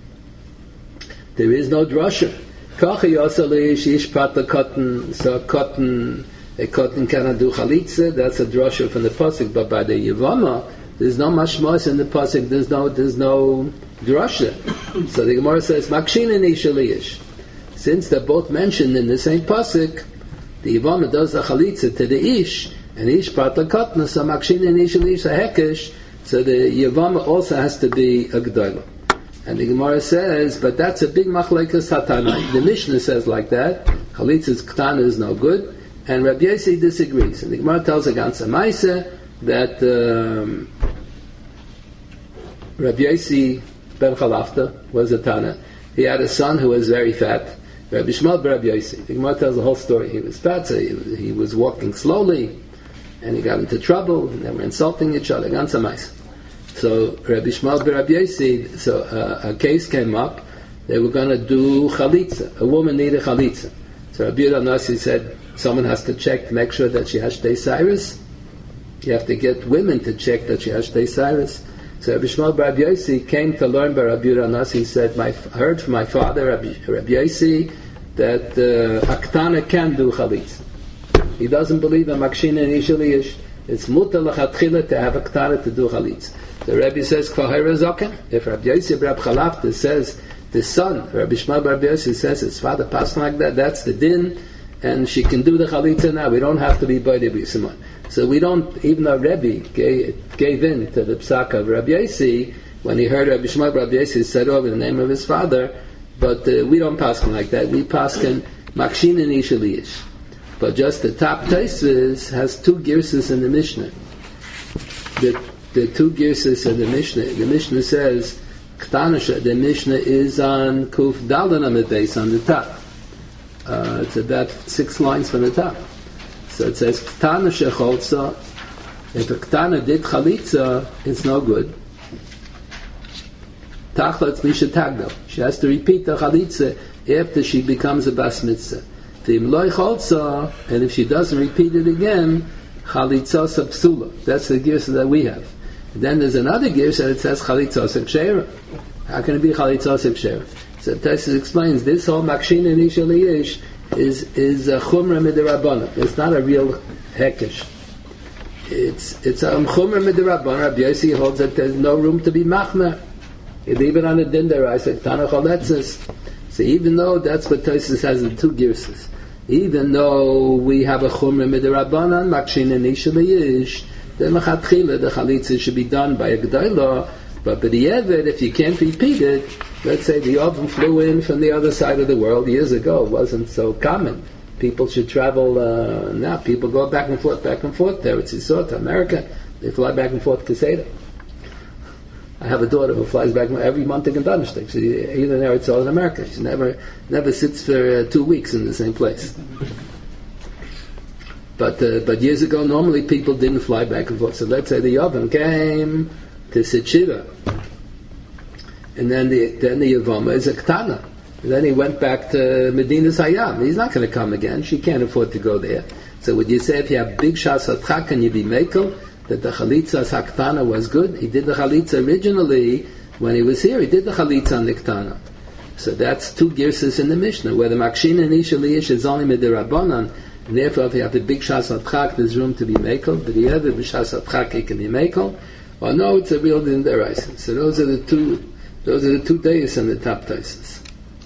There is no drasha. Kachi yosali shish pata cotton. So cotton. A cotton cannot do chalitza. That's a drasha from the pasuk. But by the Yavama, there's no mashmos in the pasuk. There's no there's no drasha. So the Gemara says makshin and ishaliyish. Since they're both mentioned in the same pasuk, the Yavama does the chalitza to the ish, and ish pata cotton. So makshin and ishaliyish a hekesh. So the Yavama also has to be a gdoila. And the Gemara says, but that's a big machlekes hatanai. The Mishnah says like that. Chalitza's ketana is no good. And Rabbi Yossi disagrees. And the Gemara tells against a Maisa that um, Rabbi Yossi ben Chalafta was a Tana. He had a son who was very fat. Rabbi Shmuel ben Rabbi Yossi. The Gemara tells the whole story. He was fat, so he, he was walking slowly, and he got into trouble, and they were insulting each other against a Maisa. So Rabbi Shmuel ben Rabbi Yossi, so uh, a case came up. They were going to do chalitza. A woman needed chalitza. So Rabbi Yehuda Nasi said, someone has to check to make sure that she has shtei cyrus. You have to get women to check that she has shtei cyrus. So Rabbi Shmuel bar Rabbi Yossi came to learn by Rabbi Yehuda Nasi. He said, I heard from my father, Rabbi, Rabbi Yossi, that uh, Aktana can do chalitza. He doesn't believe in Makshin and Ishaliyish. It's mutar l'chatchila to have Aktana to do chalitza. The Rebbe says, Kvar Ha'ira Zoken. If Rabbi Yossi bar Rabbi Chalafta says, the son, Rabbi Shmuel bar Rabbi Yossi says, his father passed like that, that's the din, and she can do the chalitza now. We don't have to be by the B'Simon. So we don't, even though Rebbe gave, gave in to the psak of Rabbi Yossi, when he heard Rabbi Shmuel Rabbi Yossi said over the name of his father, but uh, we don't paskin like that. We paskin Makshin and Ishaliyish. But just the top Taisvis has two girses in the Mishnah. The, the two girses in the Mishnah, the Mishnah says, K'tanasha, the Mishnah is on Kuf Dalan on the base, on the top. Uh, it's about six lines from the top. So it says, Ktana shecholza, if a Ktana did chalitza, it's no good. Tachlatz misha tagdal. She has to repeat the chalitza after she becomes a bas mitzvah. V'im loy cholza, and if she doesn't repeat it again, chalitza sabsula. That's the girsa that we have. And then there's another girsa that says chalitza sebshera. How can it be chalitza sebshera? So Tosfos explains this whole makshin and ishaliyish is is a chumra midirabana. It's not a real hekesh. It's it's a chumra midirabana. Rabbi Yossi holds that there's no room to be machmer. You leave it on a din there. I said tanach aletzes. So even though that's what Tosfos has in two girses, even though we have a chumra midirabana makshin and ishaliyish, the mechatchila the chalitza should be done by a g'dayla. But by the Eved, if you can't repeat it, let's say the oven flew in from the other side of the world years ago. It wasn't so common. People should travel, uh, now people go back and forth, back and forth there. It's Yisrael to America. They fly back and forth to Keseda. I have a daughter who flies back every month to Donnerstag. She's either there or it's all in America. She never never sits for uh, two weeks in the same place. But uh, but years ago, normally people didn't fly back and forth. So let's say the oven came to Sitchiva. And then the then the Yavama is a Ktana. And then he went back to Medina's Hayam. He's not going to come again. She can't afford to go there. So would you say if you have big Shas Hatcha, can you be Mekel? That the Chalitza's Haktana was good? He did the Chalitza originally when he was here. He did the Chalitza on the Ktana. So that's two girses in the Mishnah, where the Makshin and Ishaliyish is only Midirabanan. And therefore if you have the big Shas Hatcha, there's room to be Mekel. But the other Shas Hatcha, he can be Mekel. Or no, it's a real din deraisa. So those are the two Those are the two days and the top Tosfos.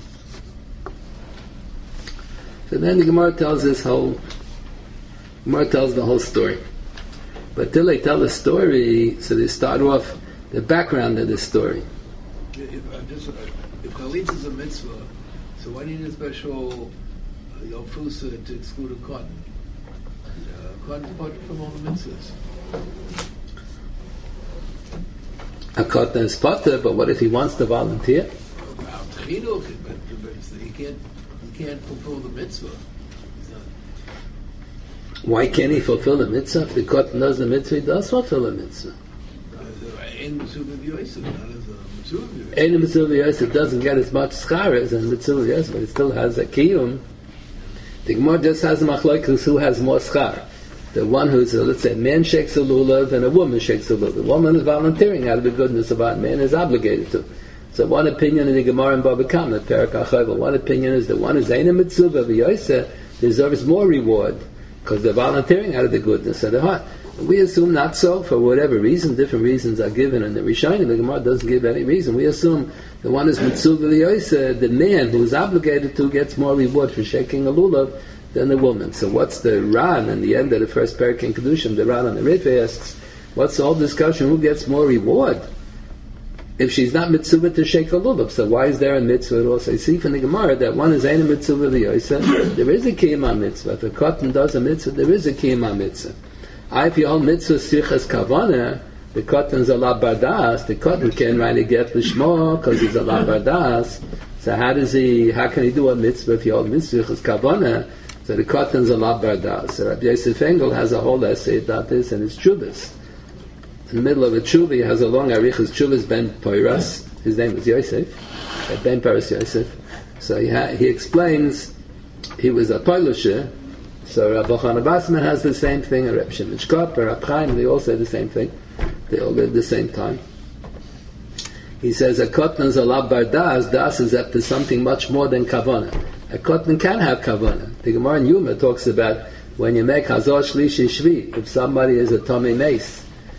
So then the Gemara tells this whole Gemara tells the whole story. But till they tell the story, so they start off the background of the story. If, uh, just, uh, if chalitza is a mitzvah, so why do you need a special uh, yofusa to exclude a cotton? Uh, cotton is part from all the mitzvahs. A cotton is potter, but what if he wants to volunteer? Well, Chinuch, but, but he can't he can't fulfill the mitzvah. Why can't he fulfill the mitzvah? If the cotton does the mitzvah, he does fulfill the mitzvah. Ein Mitzvah Yosef, not as a Mitzvah Yosef. Ein Mitzvah Yosef doesn't get as much schar as a Mitzvah Yosef, but it still has a kiyum. The Gemara just has a machlokes who has more schar. The one who's, uh, let's say, a man shakes a lulav and a woman shakes a lulav. The woman is volunteering out of the goodness of God. Man is obligated to. So one opinion in the Gemara in Baba Kama, Perak HaChovel, one opinion is the one who's Ein Mitzvah Yosef deserves more reward because they're volunteering out of the goodness of the heart. We assume not so, for whatever reason. Different reasons are given in the Rishonim. The Gemara doesn't give any reason. We assume the one who's Mitzvah Yosef, the man who is obligated to, gets more reward for shaking a lulav than the woman. So what's the Ran in the end of the first parak in Kedushim? The Ran on the Rif asks, what's the whole discussion? Who gets more reward? If she's not mitzvah to shake a lulav, so why is there a mitzvah at all? So you see from the Gemara that one is ain't a mitzvah v'yosef. There is a kiyum mitzvah. If a cotton does a mitzvah, there is a kiyum mitzvah. I if you hold mitzvah sichas kavana, the cotton's a la bardas. The cotton can't really get l'shmo because he's a la bardas. So how does he? How can he do a mitzvah if you hold mitzvah sichas kavana? So the cotton's a la bardas. So Rabbi Yosef Engel has a whole essay about this, and it's chuvas. In the middle of a tshuva, he has a long arichas chuvas ben Poiras. His name is Yosef, ben Poiras Yosef. So he, ha- he explains he was a Poilusher. So Rabbi Chana Basman has the same thing, and Reb Shimon Shkop, and Reb Chaim, they all say the same thing. They all live the same time. He says a kotnan is a lav bar das. Das is up to something much more than kavana. A kotnan can have kavana. The Gemara in Yuma talks about when you make hazor shlishi shvi. If somebody is a tomei mace,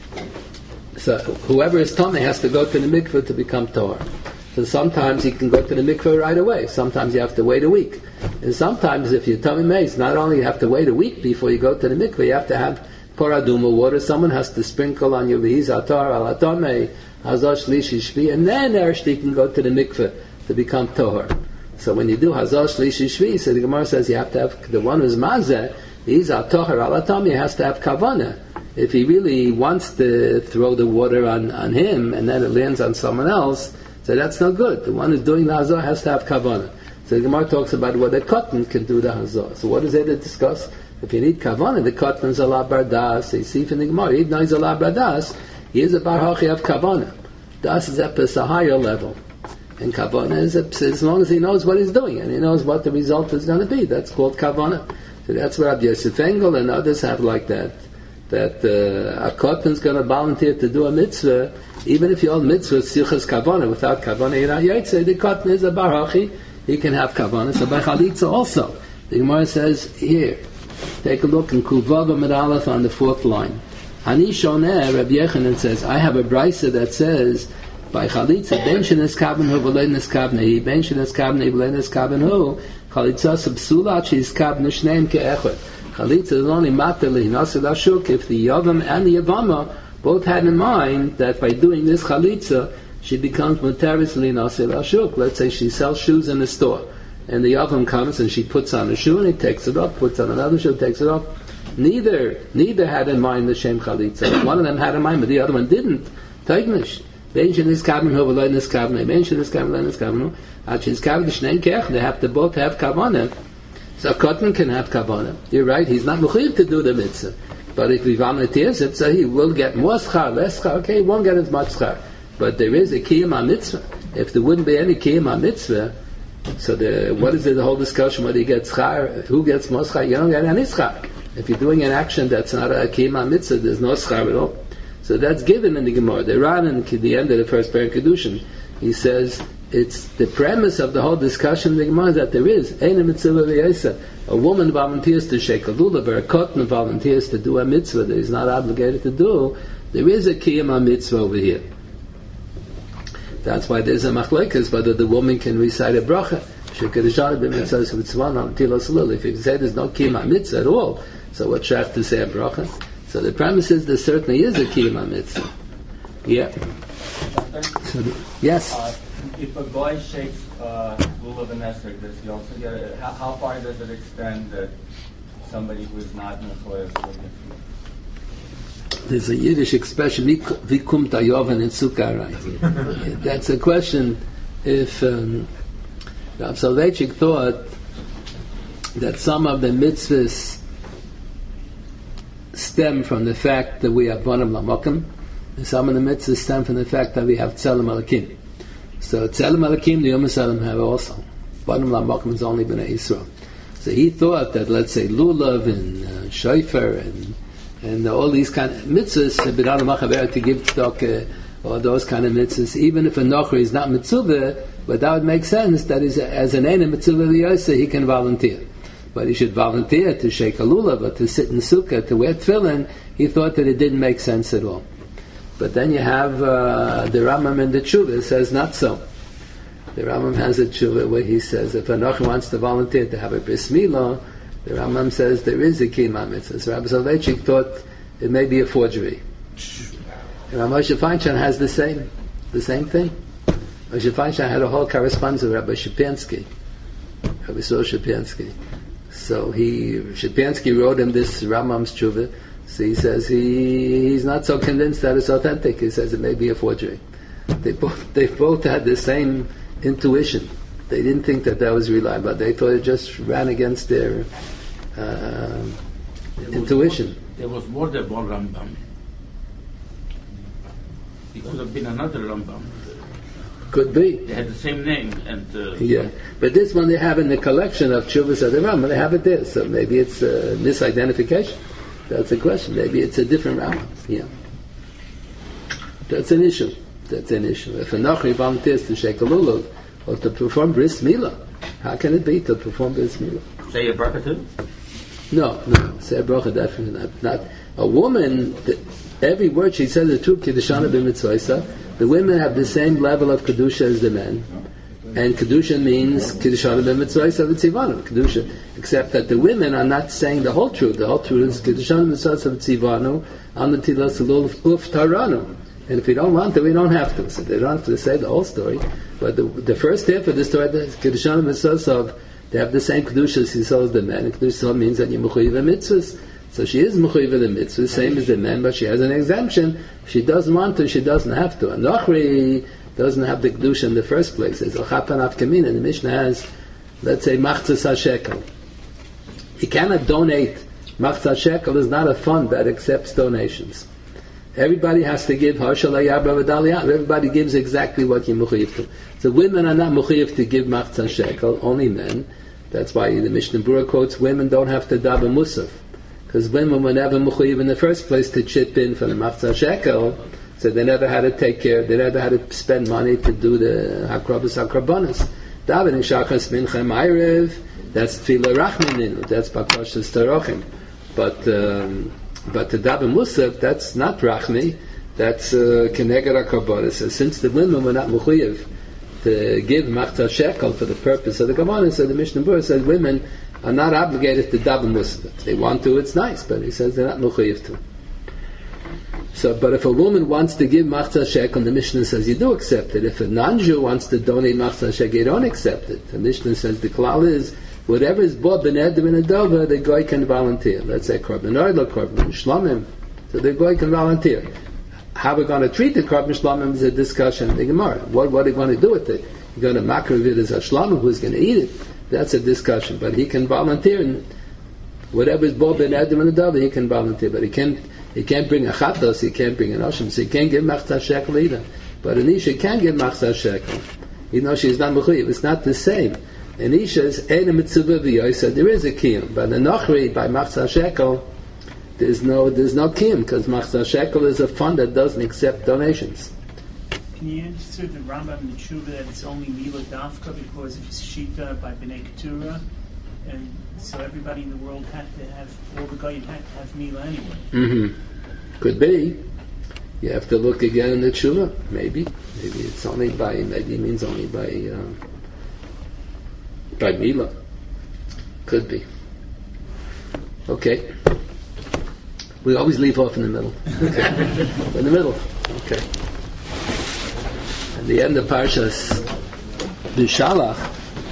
so whoever is tomei has to go to the mikveh to become tahor. So sometimes he can go to the mikveh right away. Sometimes you have to wait a week. And sometimes if you're tummy mace, not only you have to wait a week before you go to the mikveh, you have to have paraduma water. Someone has to sprinkle on you v'hiz atar al atome hazar shlishi shvi, and then Ereshti can go to the mikveh to become tohar. So when you do hazar shlishi shvi, so the Gemara says you have to have the one who's mazeh v'hiz atar al atome has to have kavana. If he really wants to throw the water on, on him and then it lands on someone else, so that's not good. The one who's doing the hazor has to have kavanah. So the Gemara talks about what a cotton can do the hazor. So what is there to discuss? If you need kavanah, the cotton is a la bardas. So you see from the Gemara, even though he's a la bardas, he is a bar hachi of kavanah. Das is up a higher level. And kavanah is up, as long as he knows what he's doing and he knows what the result is going to be. That's called kavanah. So that's what Rabbi Yosef Engel and others have like that. That uh, a cotton is going to volunteer to do a mitzvah. Even if you hold mitzvah, sichas kavana, without kavana, you're not yaitse, the cotton is a barachi, he can have kavana. So by chalitza also, the Gemara says here, take a look in Kuvav Amid Aleph on the fourth line. Hani shoneh, Rabbi Yechanan says, I have a brisa that says, by chalitza, ben shenes kaven hu, v'lein nes kavnehi, ben shenes kavnehi, v'lein nes kaven hu, chalitza subsula, she's kavne shneim ke'echot. Chalitza is only matali, nasi lashuk, if the yavam and the yavama both had in mind that by doing this chalitza, she becomes mutaris linasel ashuk. Let's say she sells shoes in the store, and the yavam comes and she puts on a shoe and he takes it off, puts on another shoe, takes it off. Neither, neither had in mind the shem chalitza. One of them had in mind, but the other one didn't. Taignish. Benchen is kavnu, v'loy is kavnu. Benchen is kavnu, v'loy is kavnu. Ach is kavnu shnein kech. They have to both have kavanah. So a cotton can have kavanah. You're right. He's not mechuyev to do the mitzvah. But if he volunteers it, so he will get more schar, less schar. Okay, he won't get as much schar. But there is a kiyum ha-mitzvah. If there wouldn't be any kiyum ha-mitzvah, so the, what is it, the whole discussion, whether you get schar, who gets more schar? You don't get any schar. If you're doing an action that's not a kiyum ha-mitzvah, there's no schar at all. So that's given in the Gemara. The Ran in the end of the first parak Kedushin, he says, it's the premise of the whole discussion in the Gemara that there is Ein mitzvah v'yesa. A woman volunteers to shake a lulav, or a cotton volunteers to do a mitzvah that he's not obligated to do. There is a kiyum mitzvah over here. That's why there's a machlekes whether the woman can recite a bracha. If you say there's no kiyum mitzvah at all, so what should I have to say a bracha? So the premise is there certainly is a kiyum mitzvah. Yeah. So, yes. Uh, if a guy shakes uh, lulav and esrog, does he also get it? How, how far does it extend that somebody who is not in the toilet will get? There's a Yiddish expression, "Wie kommt der Joven in Sukkah rein?" That's a question. If um, Rav Soloveitchik thought that some of the mitzvahs stem from the fact that we have Bonam Lamokim, and some of the mitzvahs stem from the fact that we have Tzelem Alakim. So Tzelem Alakim, the Yom Salam have also. Bonam Lamokim has only been a Yisrael. So he thought that, let's say, Lulav and uh, Shofar and and all these kind of mitzvahs, to give tzedakah, or those kind of mitzvahs, even if a nocher is not mitzvah, but that would make sense that is, as an ein mitzvah liyoseh, he can volunteer. But he should volunteer to shake a lulav, or to sit in sukkah, to wear tefillin. He thought that it didn't make sense at all. But then you have uh, the Rambam in the Tshuva says not so. The Rambam has a Tshuva where he says if a nocher wants to volunteer to have a bris milah, the Rambam says there is a kiyum mitzvah. So Rabbi Soloveitchik thought it may be a forgery. And Moshe Feinstein has the same, the same thing. Moshe Feinstein had a whole correspondence with Rabbi Shapiansky, Rabbi Saul Shapiansky. So he, Shapiansky wrote him this Rambam's Tshuva. So he says he he's not so convinced that it's authentic. He says it may be a forgery. They both they both had the same intuition. They didn't think that that was reliable. They thought it just ran against their uh, there intuition. Was more, there was more than one Rambam. It could have been another Rambam. Could be. They had the same name. and uh, Yeah, but this one they have in the collection of Chuvas of the Rambam. They have it there, so maybe it's a misidentification. That's a question. Maybe it's a different Rambam. Yeah, that's an issue. that's an issue. If a Nochri volunteers to shake a lulav or to perform bris milah, how can it be to perform bris milah? Say a bracha too? No, no. Say a bracha definitely not. Not a woman. The, every word she says is true. Kedusha b'mitzvah. The women have the same level of kedusha as the men, and kedusha means kedusha b'mitzvah v'tzivanu. Kedusha, except that the women are not saying the whole truth. The whole truth is kedusha b'mitzvah v'tzivanu an netilas lulav uftaranu. And if we don't want to, we don't have to. So they don't have to say the whole story. But the, the first half of the story is kedusha b'mitzvah. They have the same kedusha as the men. And kedusha means that you're mechuyev mitzvahs. So she is mechuyev the mitzvahs, same as the men, but she has an exemption. If she doesn't want to, she doesn't have to. And Nochri doesn't have the kedusha in the first place. It's Ochapan Afkamin, and the Mishnah has, let's say, machzas hashekel. You cannot donate. Machzas hashekel is not a fund that accepts donations. Everybody has to give Harshal Yabra V'Daliyah. Everybody gives exactly what you're mechuyev to. So women are not mechuyev to give machzas shekel, only men. That's why the Mishnah Berurah quotes, women don't have to daven musaf. Because women were never mechuyev in the first place to chip in for the machzas shekel, so they never had to take care, they never had to spend money to do the hakrabas hakrabanas. Davening shachas mincha ma'ariv, that's tefillah rachmaninu, that's bakashas tarochim. But um, but to daven musaf, that's not rachmi, that's keneged hakrabanas. So since the women were not mechuyev to give machzas shekel for the purpose of the Gemara, so the Mishnah Berurah says women are not obligated to daven musaf. If they want to, it's nice, but he says they're not mechuyev to. So, but if a woman wants to give machzas shekel, the Mishnah says you do accept it. If a non-Jew wants to donate machzas shekel, you don't accept it. The Mishnah says the klal is whatever is bought ben eder and a dover, the guy can volunteer. Let's say korban oil, korban shlomim, so the guy can volunteer. How we're going to treat the korban shlomim is a discussion in the Gemara. What what are you going to do with it? You're going to makriv it as a shlomim who's going to eat it. That's a discussion. But he can volunteer, and whatever is bought ben eder and a dover, he can volunteer. But he can't. He can't bring a chatos, he can't bring an oshim, so he can't give machzas shekel either. But an isha can give machzas shekel. You know, she's not mechuyev. It's not the same. An isha is ein mitzvah v'yoysa. There is a kiyum, but the nochri by machzas shekel, there's no there's no kiyum because machzas shekel is a fund that doesn't accept donations. Can you answer the Rambam and the Tshuva that it's only Mila Dafka because of his Shita by Bnei Keturah? And so everybody in the world had to have, all the Goyim had to have Mila anyway. Mm-hmm. Could be. You have to look again in the Tshuva. Maybe. Maybe it's only by, maybe it means only by, um, by Mila. Could be. Okay. We always leave off in the middle. Okay. In the middle. Okay. At the end of Parshas Bishalach,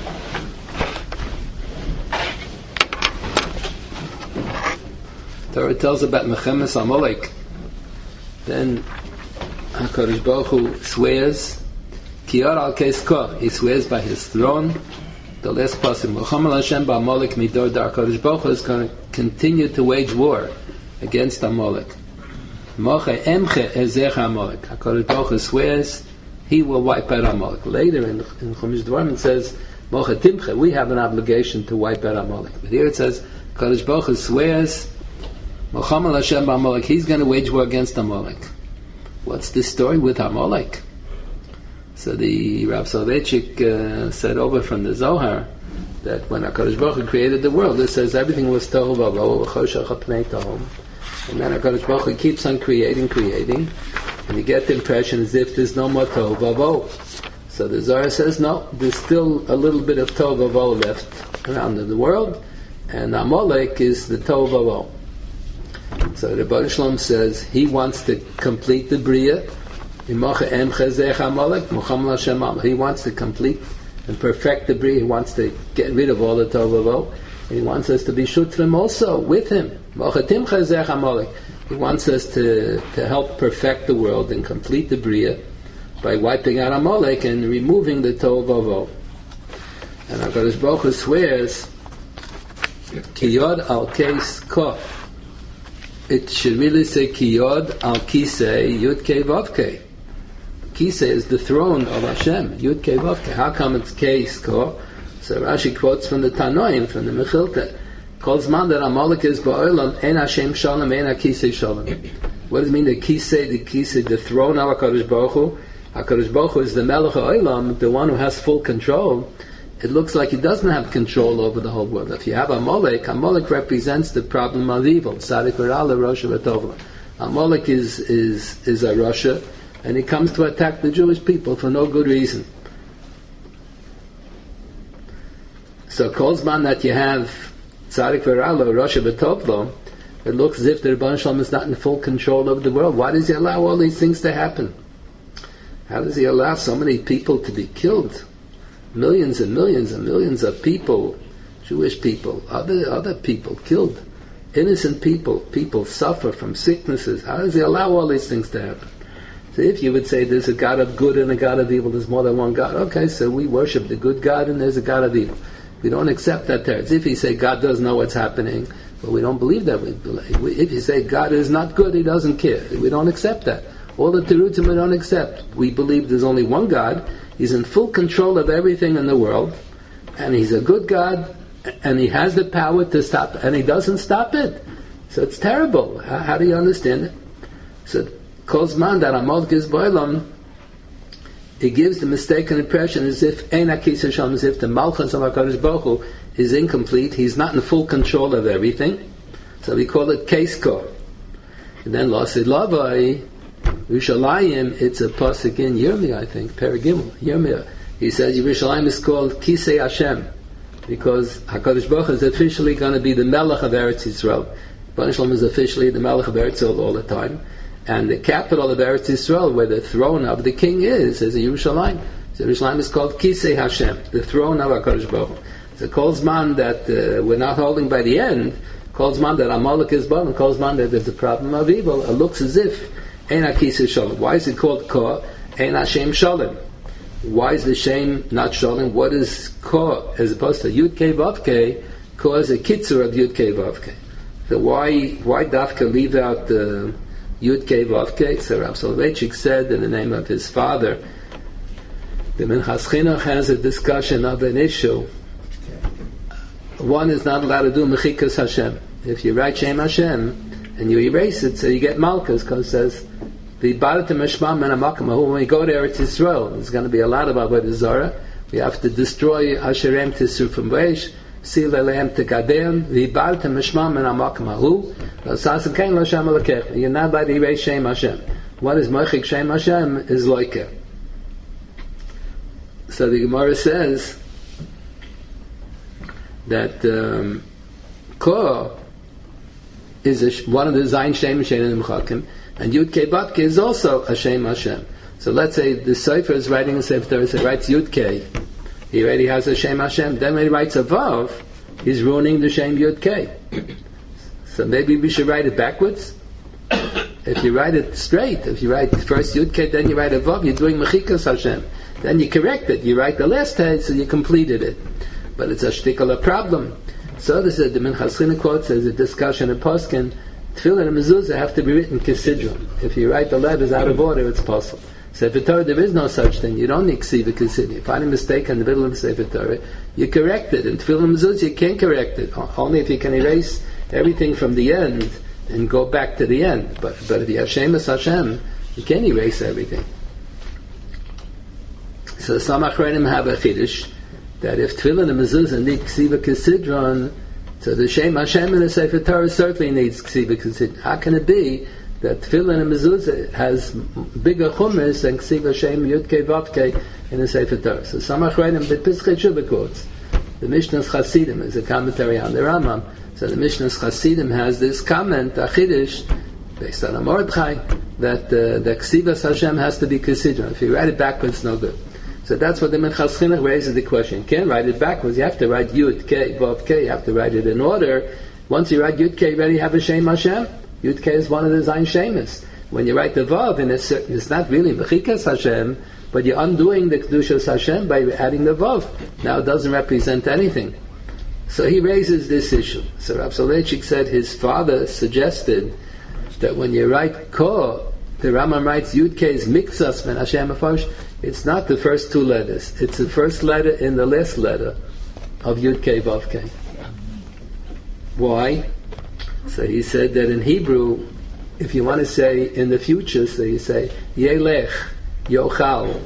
Torah tells about Mechemes Amalek. Then HaKadosh Baruch Hu swears, Kiyar al Kesko, he swears by his throne. The last pasuk, Mochamed Hashem ba'Amalek midor dar. HaKadosh Baruch Hu is going to continue to wage war against Amalek. Moche emche ezech Amalek. HaKadosh Baruch Hu swears he will wipe out Amalek. Later in, in Chumash Dvarim it says, Moche timche, we have an obligation to wipe out Amalek. But here it says, HaKadosh Baruch Hu swears, Mochamed Hashem ba'Amalek, he's going to wage war against Amalek. What's this story with Amalek? So the Rav Soloveitchik uh, said over from the Zohar that when HaKadosh Baruch Hu created the world, it says everything was tohu vavohu v'choshech ha'pnei tohom. And then HaKadosh Baruch Hu keeps on creating, creating, and you get the impression as if there's no more tohu vavohu. So the Zohar says no, there's still a little bit of tohu vavohu left around in the world, and Amalek is the tohu vavohu. So the Baruch Shalom says he wants to complete the Bria. He wants to complete and perfect the Bria. He wants to get rid of all the Tovavo. And he wants us to be Shutrim also with him. He wants us to, to help perfect the world and complete the Bria by wiping out Amalek and removing the Tovavo. And HaKadosh Baruch Hu swears, Ki yod al keis ko. It should really say Ki yod al kisei yud kei vav kei. Kisei is the throne of Hashem. Yud kei vav kei. How come it's keis ko? So Rashi quotes from the Tanoim, from the Mechilta. Calls man that Amalek is ba'olam en Hashem shalom en ha kisei shalom. What does it mean the kisei, the kisei, the throne of HaKadosh Baruch Hu HaKadosh Baruch Hu is the Melech HaOlam, the one who has full control. It looks like he doesn't have control over the whole world. If you have Amalek, Amalek represents the problem of evil. Tzadik v'Ra'la, Rosha v'Tovla. Amalek is, is, is a Russia, and he comes to attack the Jewish people for no good reason. So, Kolzman that you have Tzadik v'Ra'la, Rosha v'Tovla, it looks as if the Rebbeinu Shalom is not in full control of the world. Why does he allow all these things to happen? How does he allow so many people to be killed? Millions and millions and millions of people, Jewish people, other other people killed, innocent people, people suffer from sicknesses. How does he allow all these things to happen? So if you would say there's a God of good and a God of evil, there's more than one God. Okay, so we worship the good God and there's a God of evil. We don't accept that there. It's if you say God doesn't know what's happening, but we don't believe that. We believe. If you say God is not good, he doesn't care. We don't accept that. All the terutzim we don't accept. We believe there's only one God. He's in full control of everything in the world, and he's a good God, and he has the power to stop, and he doesn't stop it. So it's terrible. How, how do you understand it? So Kolzman that Amalek is Boilam, he gives the mistaken impression as if Ein HaKis Hashem, as if the Malchus of HaKadosh Baruch Hu is incomplete. He's not in full control of everything. So we call it Case Ko. And then Lasid Lavai, Yerushalayim, it's a pasuk in Yirmiyah, I think, Paragimel, Yirmiyah. He says Yerushalayim is called Kisei Hashem because HaKadosh Baruch Hu is officially going to be the Melech of Eretz Yisrael. Rebbeinu Shalom is officially the Melech of Eretz Yisrael all the time. And the capital of Eretz Yisrael, where the throne of the king is, is Yerushalayim. So Yerushalayim is called Kisei Hashem, the throne of HaKadosh Baruch Hu. So calls man that uh, we're not holding by the end, calls man that Amalek is born, and calls man that there's a problem of evil. It looks as if Ein HaKis Shalom. Why is it called Ko? Ein Hashem Shalom. Why is the shame not Shalom? What is Ko as opposed to Yud Kei Vav Kei? Ko is a kitzur of Yud Kei Vav Kei. So why why Dafka leave out the Yud Kei Vav Kei? So Rav Soloveitchik said in the name of his father, the Minchas Chinuch has a discussion of an issue. One is not allowed to do Mechikas Hashem. If you write Shem Hashem and you erase it, so you get Malchus, because it says when we go to Eretz Yisrael, there's going to be a lot of Avodah Zarah. We have to destroy Asherem Tisur from Reish, Sil Elehem Tekadem, V'Ibartem Mishmam Men Hamakom Hahu, L'Sasem Kein L'Shem Elokech. You're not allowed to erase Shem Hashem. What is Mochik Shem Hashem is Loike. So the Gemara says that um, Ko is a, one of the Zayin Shem Hashem and Mechakim, and Yud Kei Vav Kei is also a Shem Hashem. So let's say the Sefer is writing a Sefer Torah, so he writes Yud Kei. He already has a Shem Hashem. Then when he writes a Vav, he's ruining the Shem Yud Kei. So maybe we should write it backwards. If you write it straight, if you write first Yud Kei, then you write a Vav, you're doing Mechikas Hashem. Then you correct it. You write the last Hey, so you completed it. But it's a shtickle problem. So this is the Minchas Chinuch quote, says a discussion in Poskin, Tefillin and Mezuzah have to be written Kesidron. If you write the letters out of order, it's possible. Sefer Torah, there is no such thing. You don't need Ksiva Kesidron. If you find a mistake in the middle of the Sefer Torah, you correct it. In Tefillin and Mezuzah, you can't correct it. Only if you can erase everything from the end and go back to the end. But but if you have Shemus Hashem, you can't erase everything. So some Achronim have a Chiddush that if Tefillin and Mezuzah need Ksiva Kesidron, so the Shem Hashem in the Sefer Torah certainly needs Ksiva Kesidron. How can it be that Tefillin and Mezuzah has bigger Chumash than Ksiva Shem Yud Kei Vav Kei in the Sefer Torah? So some Achronim, the Pischei Shuvah quotes, the Mishnah's Chasidim is a commentary on the Rambam. So the Mishnah's Chasidim has this comment, a Chiddush, based on a Mordechai, that uh, the Ksivas Hashem has to be Kesidron. If you write it backwards, it's no good. So that's what the Minchas Chinuch raises the question. You can't write it backwards. You have to write Yud Kei Vav Kei. You have to write it in order. Once you write Yud Kei, you already have a Shem Hashem. Yud Kei is one of the Zayin Shemus. When you write the Vav, and it's, it's not really Mechikas Hashem, but you're undoing the Kedushas Hashem by adding the Vav. Now it doesn't represent anything. So he raises this issue. So Rav Soloveitchik said his father suggested that when you write Ko, the Rambam writes Yud Kei is Mikzas Men Hashem Afarsh. It's not the first two letters. It's the first letter in the last letter of Yud Kei Vav Kei. Why? So he said that in Hebrew, if you want to say in the future, so you say Yelech, yochal,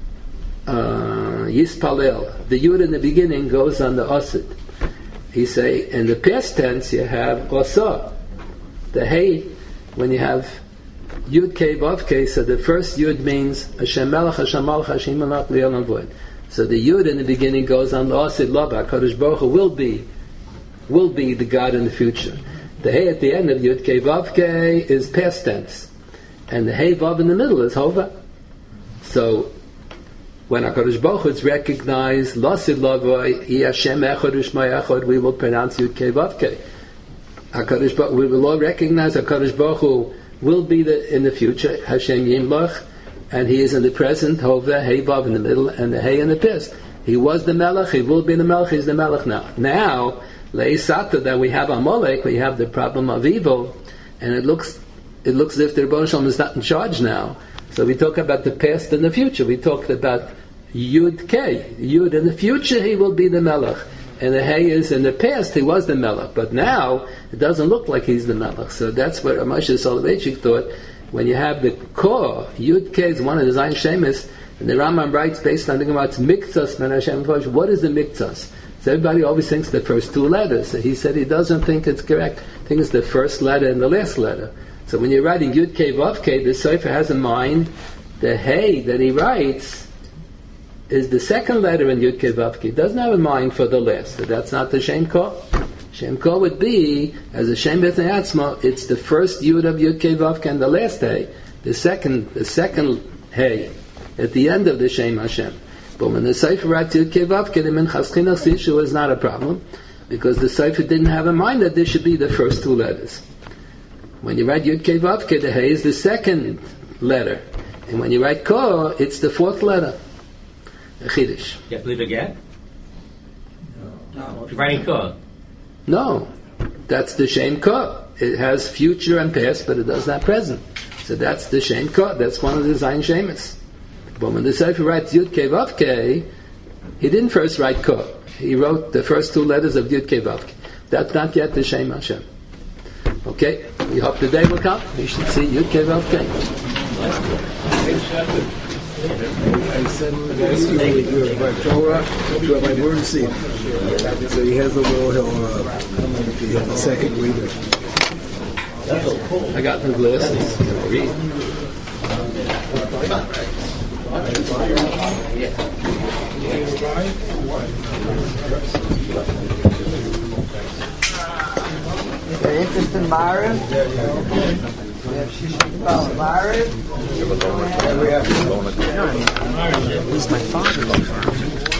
uh, yispalel. The yud in the beginning goes on the osid. He say in the past tense you have osa. The hey, when you have yud kei vav kei, so the first yud means Hashem melech, Hashem malach, Hashem malach li'olam v'od. So the yud in the beginning goes on the osid lava. Kadosh Baruch Hu will be, will be the God in the future. The hey at the end of yud kei vav kei is past tense, and the hey vav in the middle is hova. So when HaKadosh Baruch Hu is recognized, Lasid Lavoi, Yi Hashem Echad U'Shmai Echad, we will pronounce Yud Kei Vav Kei. HaKadosh Baruch Hu, we will all recognize HaKadosh Baruch Hu will be the, in the future, Hashem Yimlach, and He is in the present, Hova, Hey Vav in the middle, and the Hey in the past. He was the Melech, He will be the Melech, He's the Melech now. Now, Le'isata, that we have Amalek, we have the problem of evil, and it looks, it looks as if the Rebbeinu Shalom is not in charge now. So we talk about the past and the future. We talked about Yud Kei. Yud in the future he will be the Melech. And the Hey is in the past he was the Melech. But now it doesn't look like he's the Melech. So that's what Moshe Soloveitchik thought. When you have the core, Yud Kei is one of the Zayin Shemis, and the Rambam writes based on thinking about Miktzas, Men Hashem Fosh. What is the Miktzas? So everybody always thinks the first two letters. So he said he doesn't think it's correct. I think it's the first letter and the last letter. So when you're writing Yud Kei Vav Kei, the Sefer has in mind the Hey that he writes is the second letter in Yud Kei Vav Kei. He doesn't have in mind for the last. So that's not the Shem Kol. Shem Kol would be, as a Shem B'nai Atzma, it's the first Yud of Yud Kei Vav Kei and the last Hey. The second, the second Hey at the end of the Shem Hashem. But when the Sefer writes Yud Kei Vav Kei, the Minchas Chinuch issue is not a problem, because the Sefer didn't have in mind that there should be the first two letters. When you write Yud Kei Vav Kei, the Hey is the second letter. And when you write Ko, it's the fourth letter. A Chiddush. You have to leave it again? No. You're writing Ko? No. That's the Shem Ko. It has future and past, but it does not present. So that's the Shem Ko. That's one of the Zayin Shemis. But when the Sefer writes Yud Kei Vav Kei, he didn't first write Ko. He wrote the first two letters of Yud Kei Vav Kei. That's not yet the Shem Hashem. Okay, we hope the day will come. We should see Yud Kei Vav Kei. I send you Rabbi Torah to Rabbi Bernstein. So he has a little, he'll, uh, he has a second reader. I got the glasses. Can I read? You're interested in Myron? We have Shishim about Myron. Who's my father?